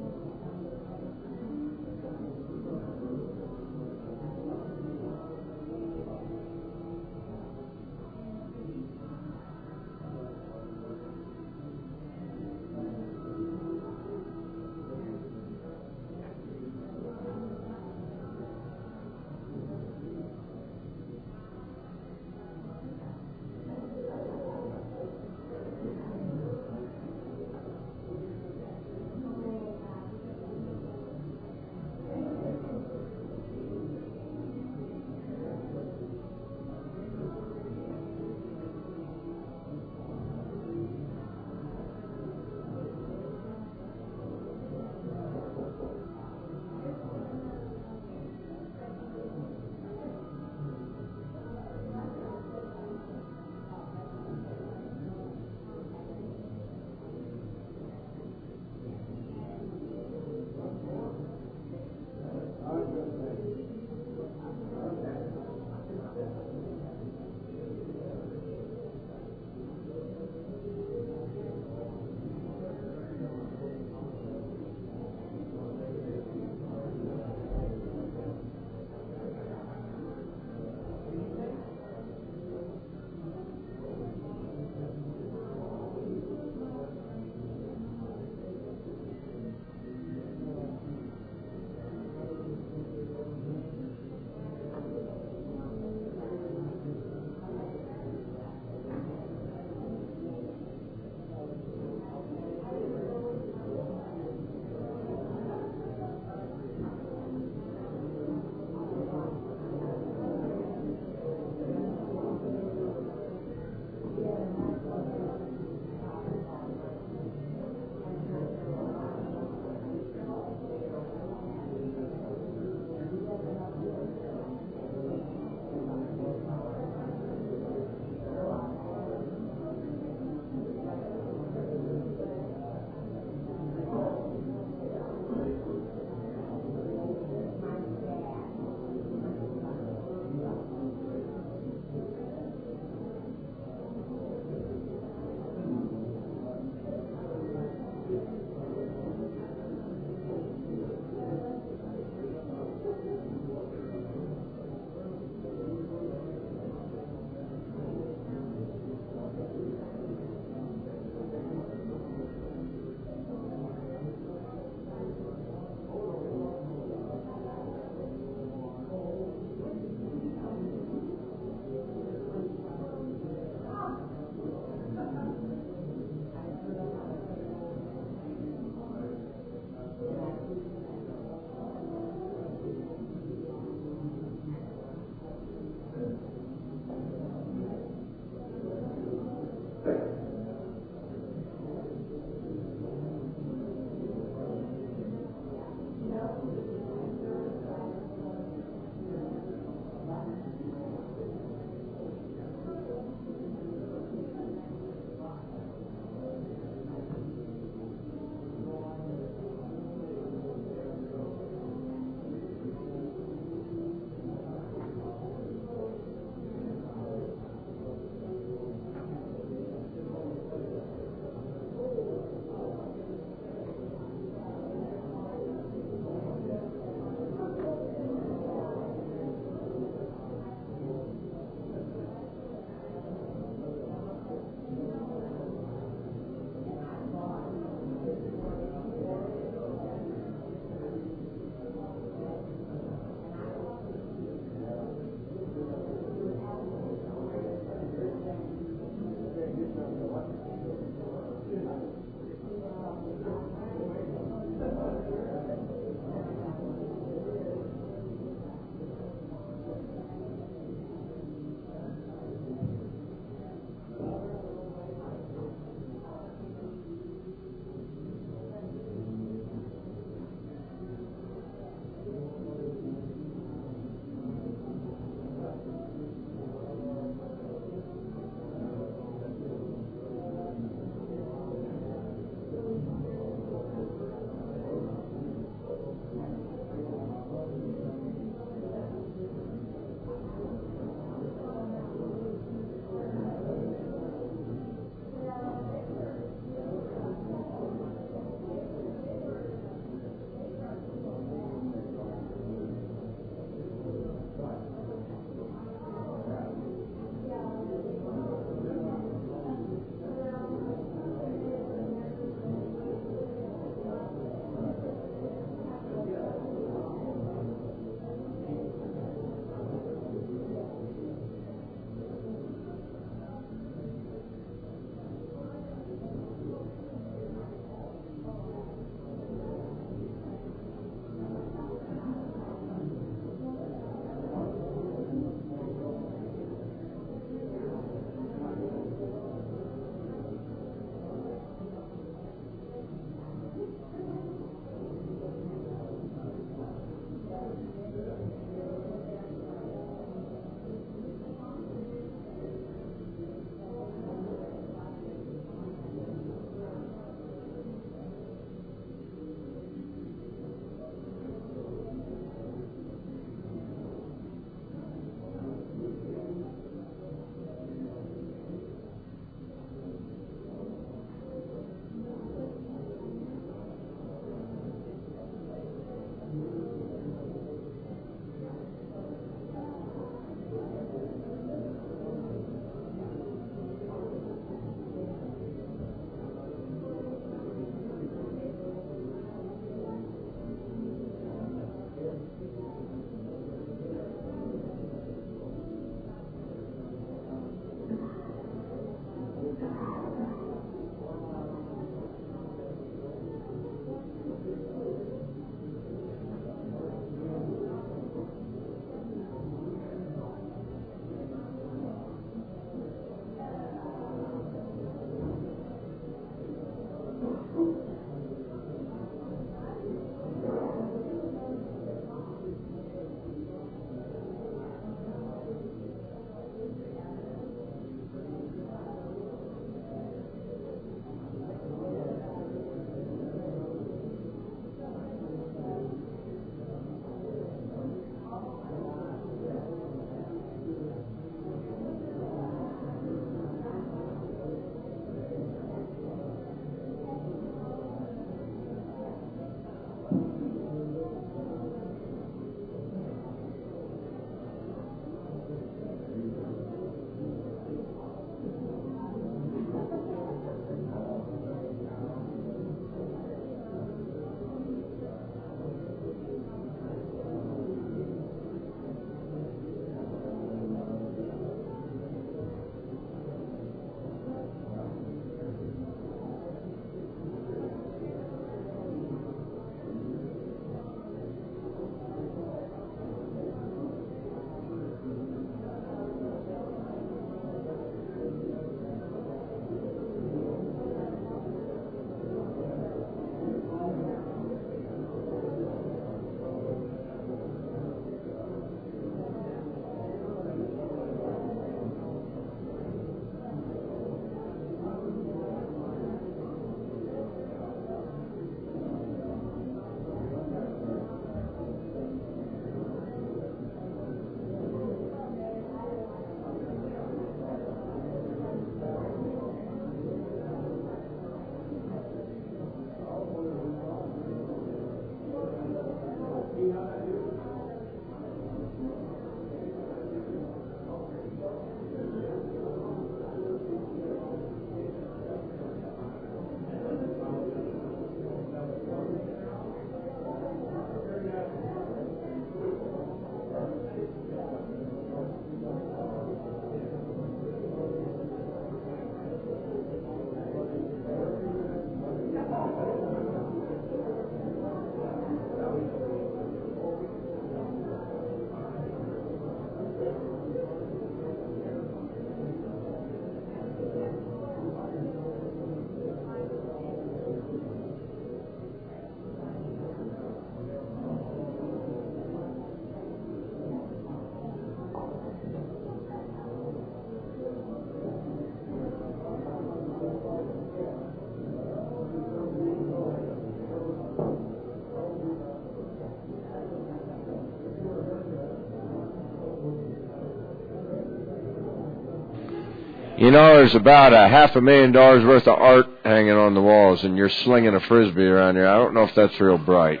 You know, there's about a half a million dollars worth of art hanging on the walls, and you're slinging a Frisbee around here. I don't know if that's real bright.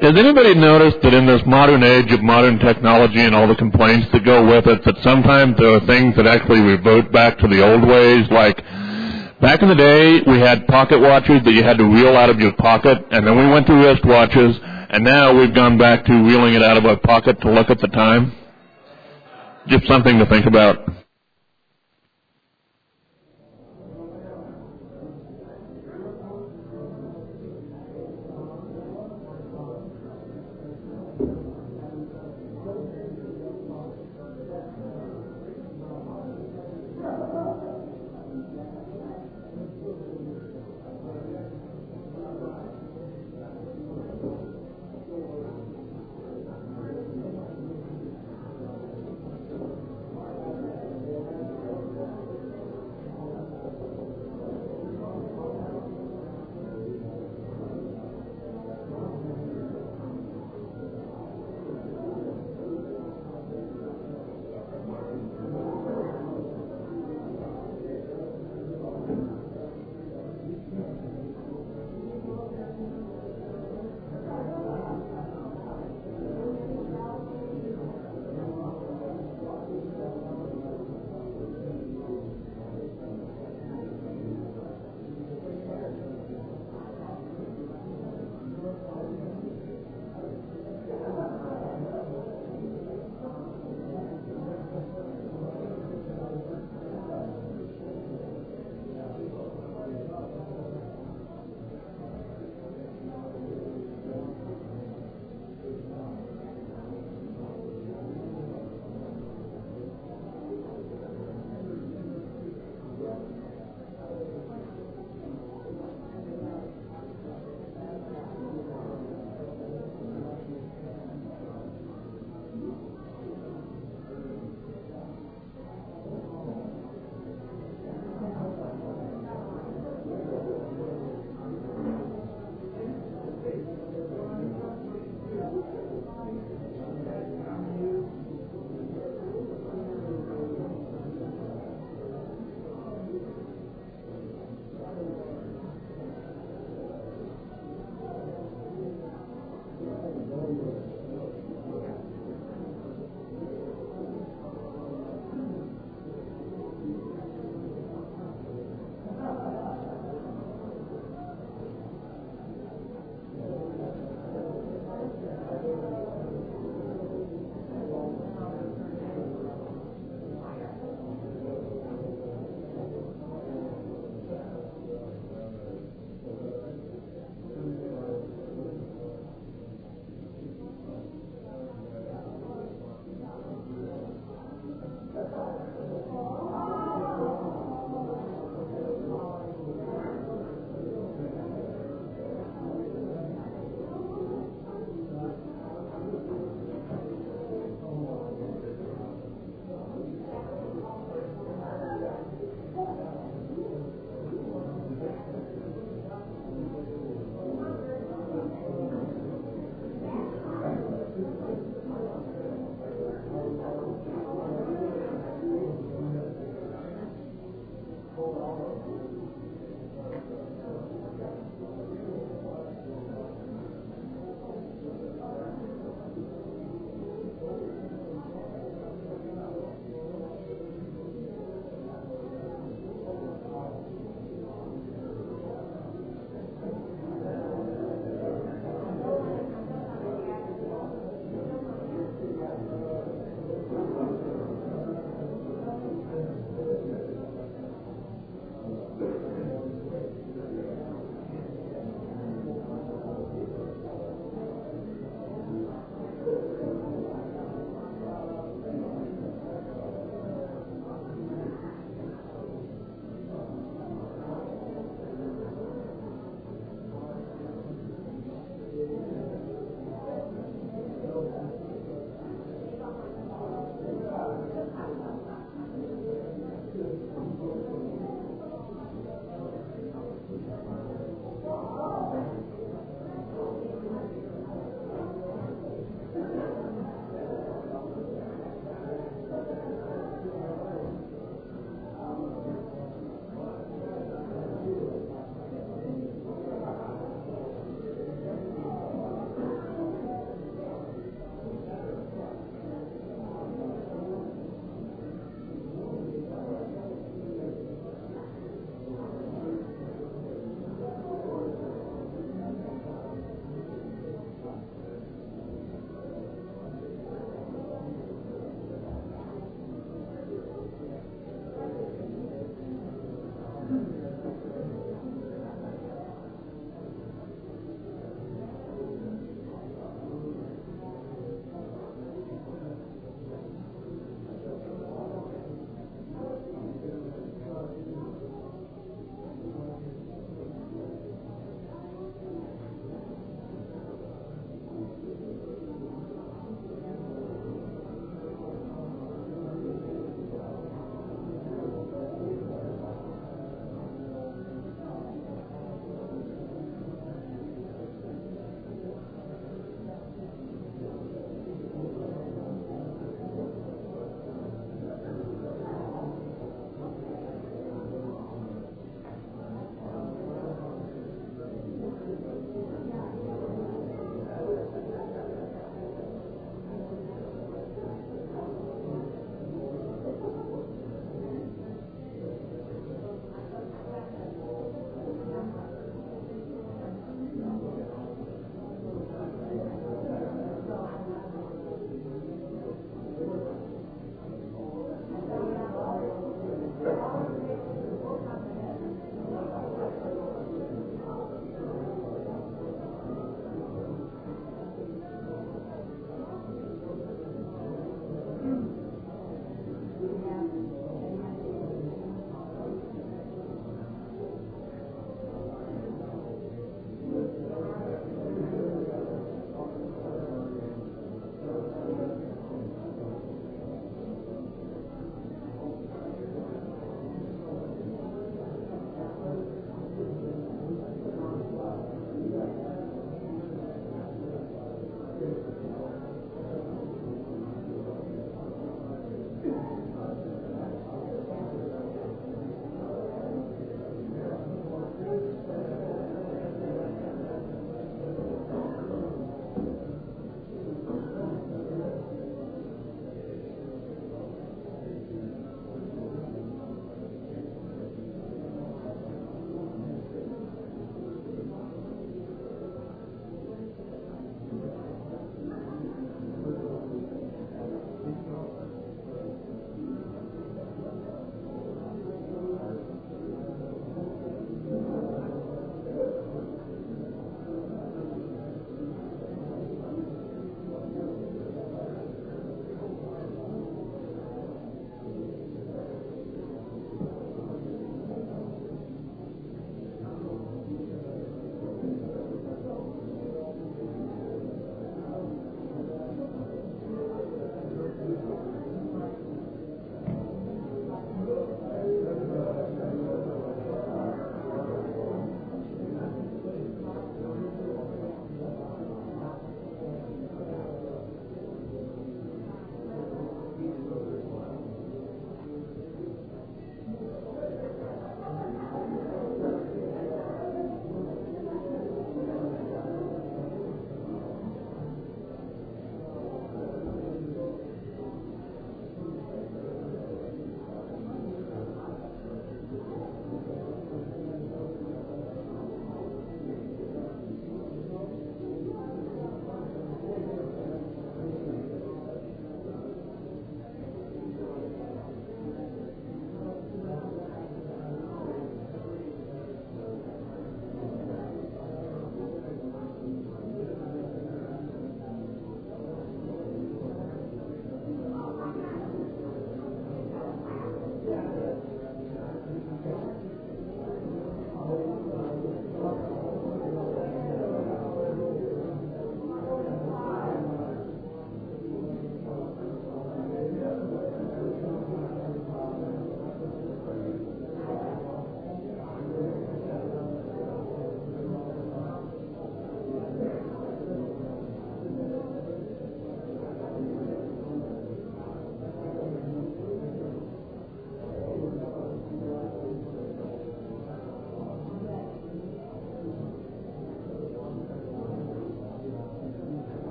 Has anybody noticed that in this modern age of modern technology and all the complaints that go with it, that sometimes there are things that actually revert back to the old ways? Like, back in the day, we had pocket watches that you had to reel out of your pocket, and then we went to wristwatches, and now we've gone back to reeling it out of our pocket to look at the time. Just something to think about.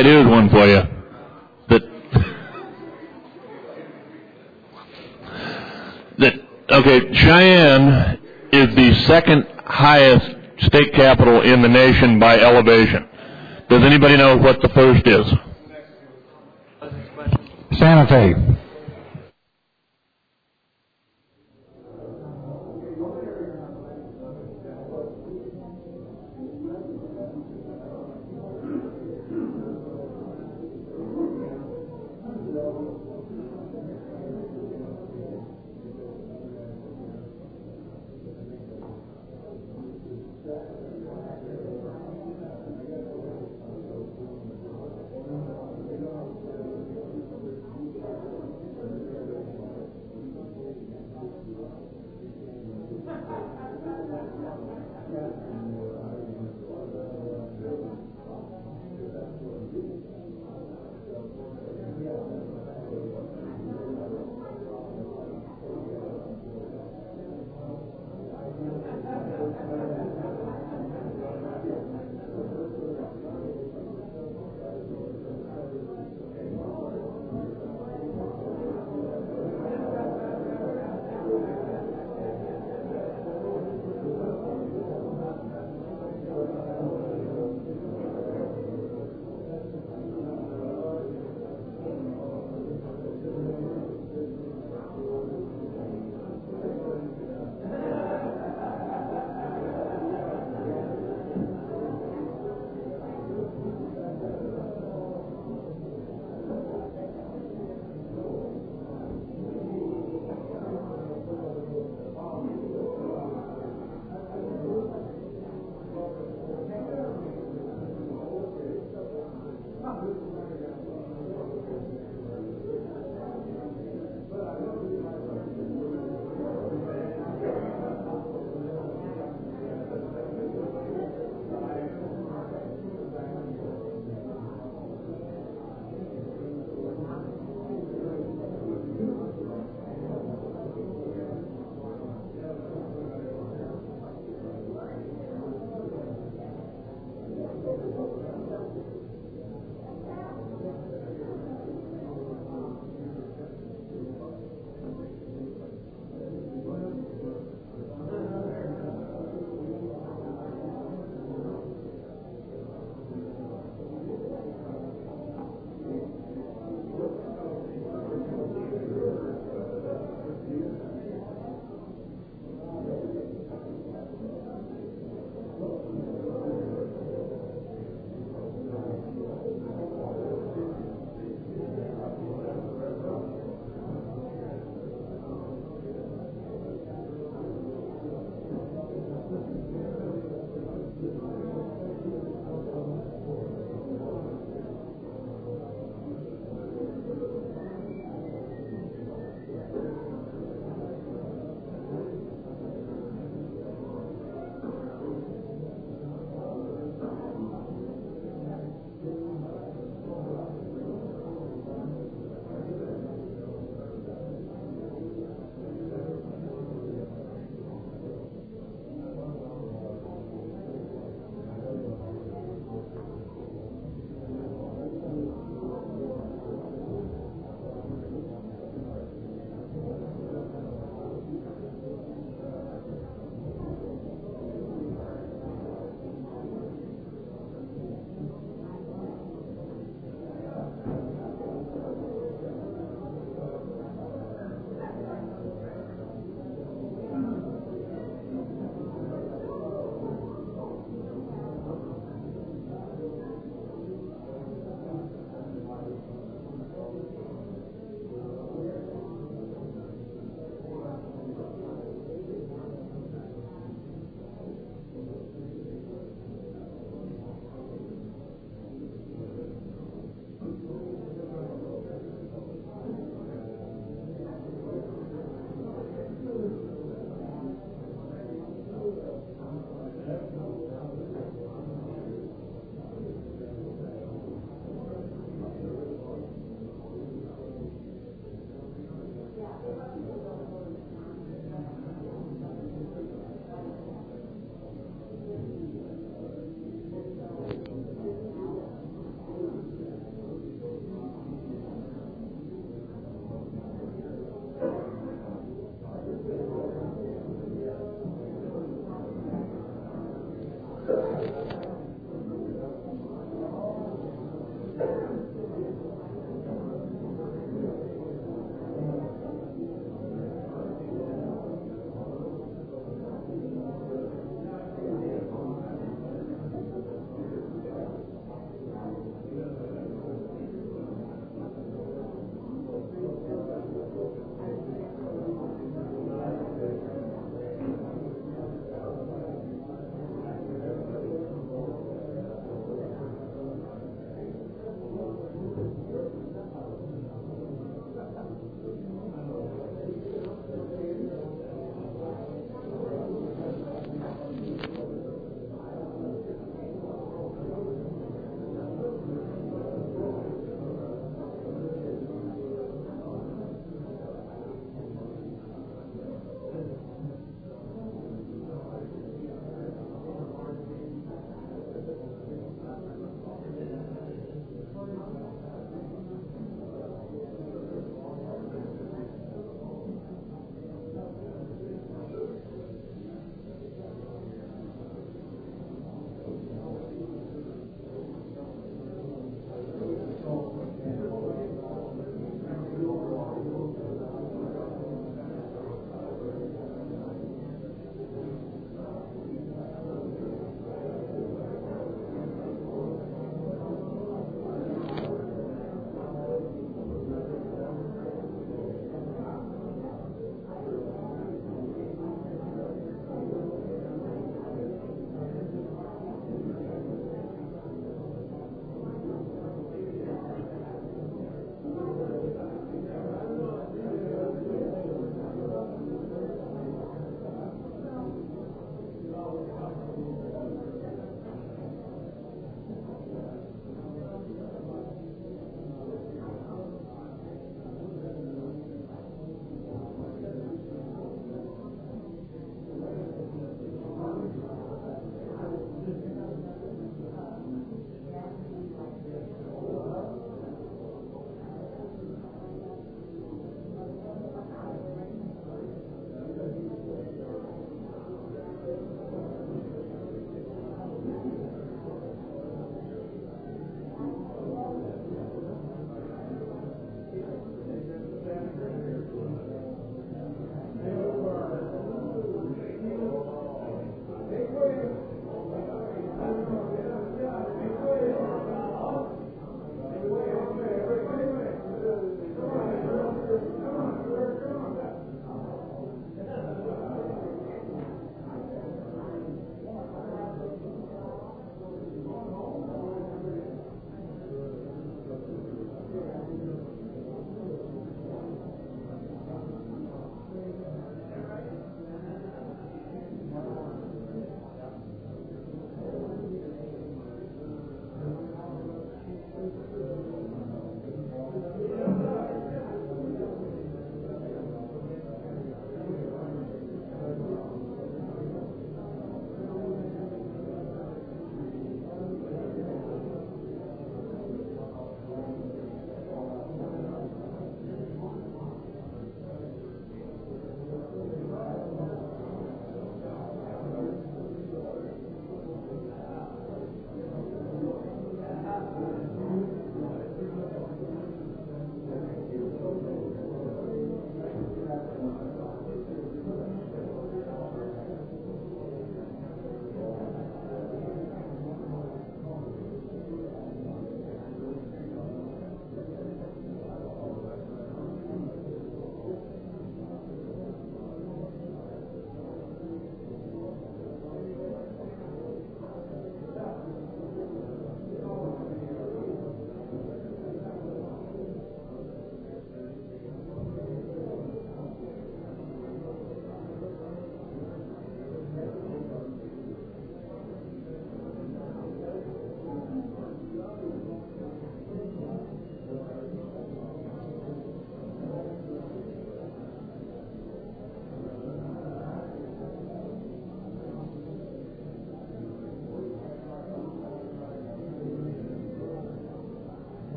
right, here's one for you. That, that, okay, Cheyenne is the second highest state capital in the nation by elevation. Does anybody know what the first is? Santa Fe.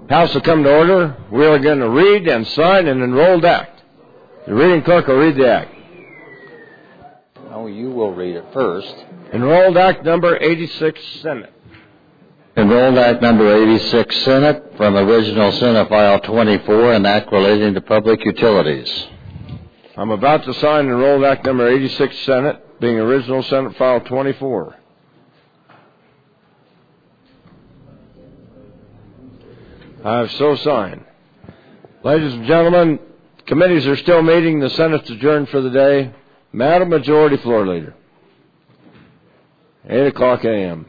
House will come to order. We are going to read and sign an enrolled act. The reading clerk will read the act. Oh, you will read it first. Enrolled Act Number eighty-six, Senate. Enrolled Act Number eighty-six, Senate, from original Senate File twenty-four, an act relating to public utilities. I'm about to sign Enrolled Act Number eighty-six, Senate, being original Senate File twenty-four. I have so signed. Ladies and gentlemen, committees are still meeting. The Senate's adjourned for the day. Madam Majority Floor Leader. eight o'clock a.m.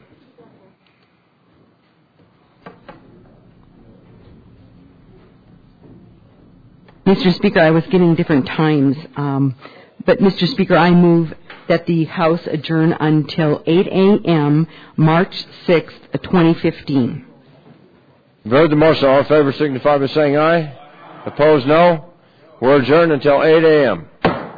Mister Speaker, I was getting different times, um, but Mister Speaker, I move that the House adjourn until eight a.m., March sixth, twenty fifteen. You've heard the motion. All in favor signify by saying aye. Opposed, no. We're adjourned until eight a.m.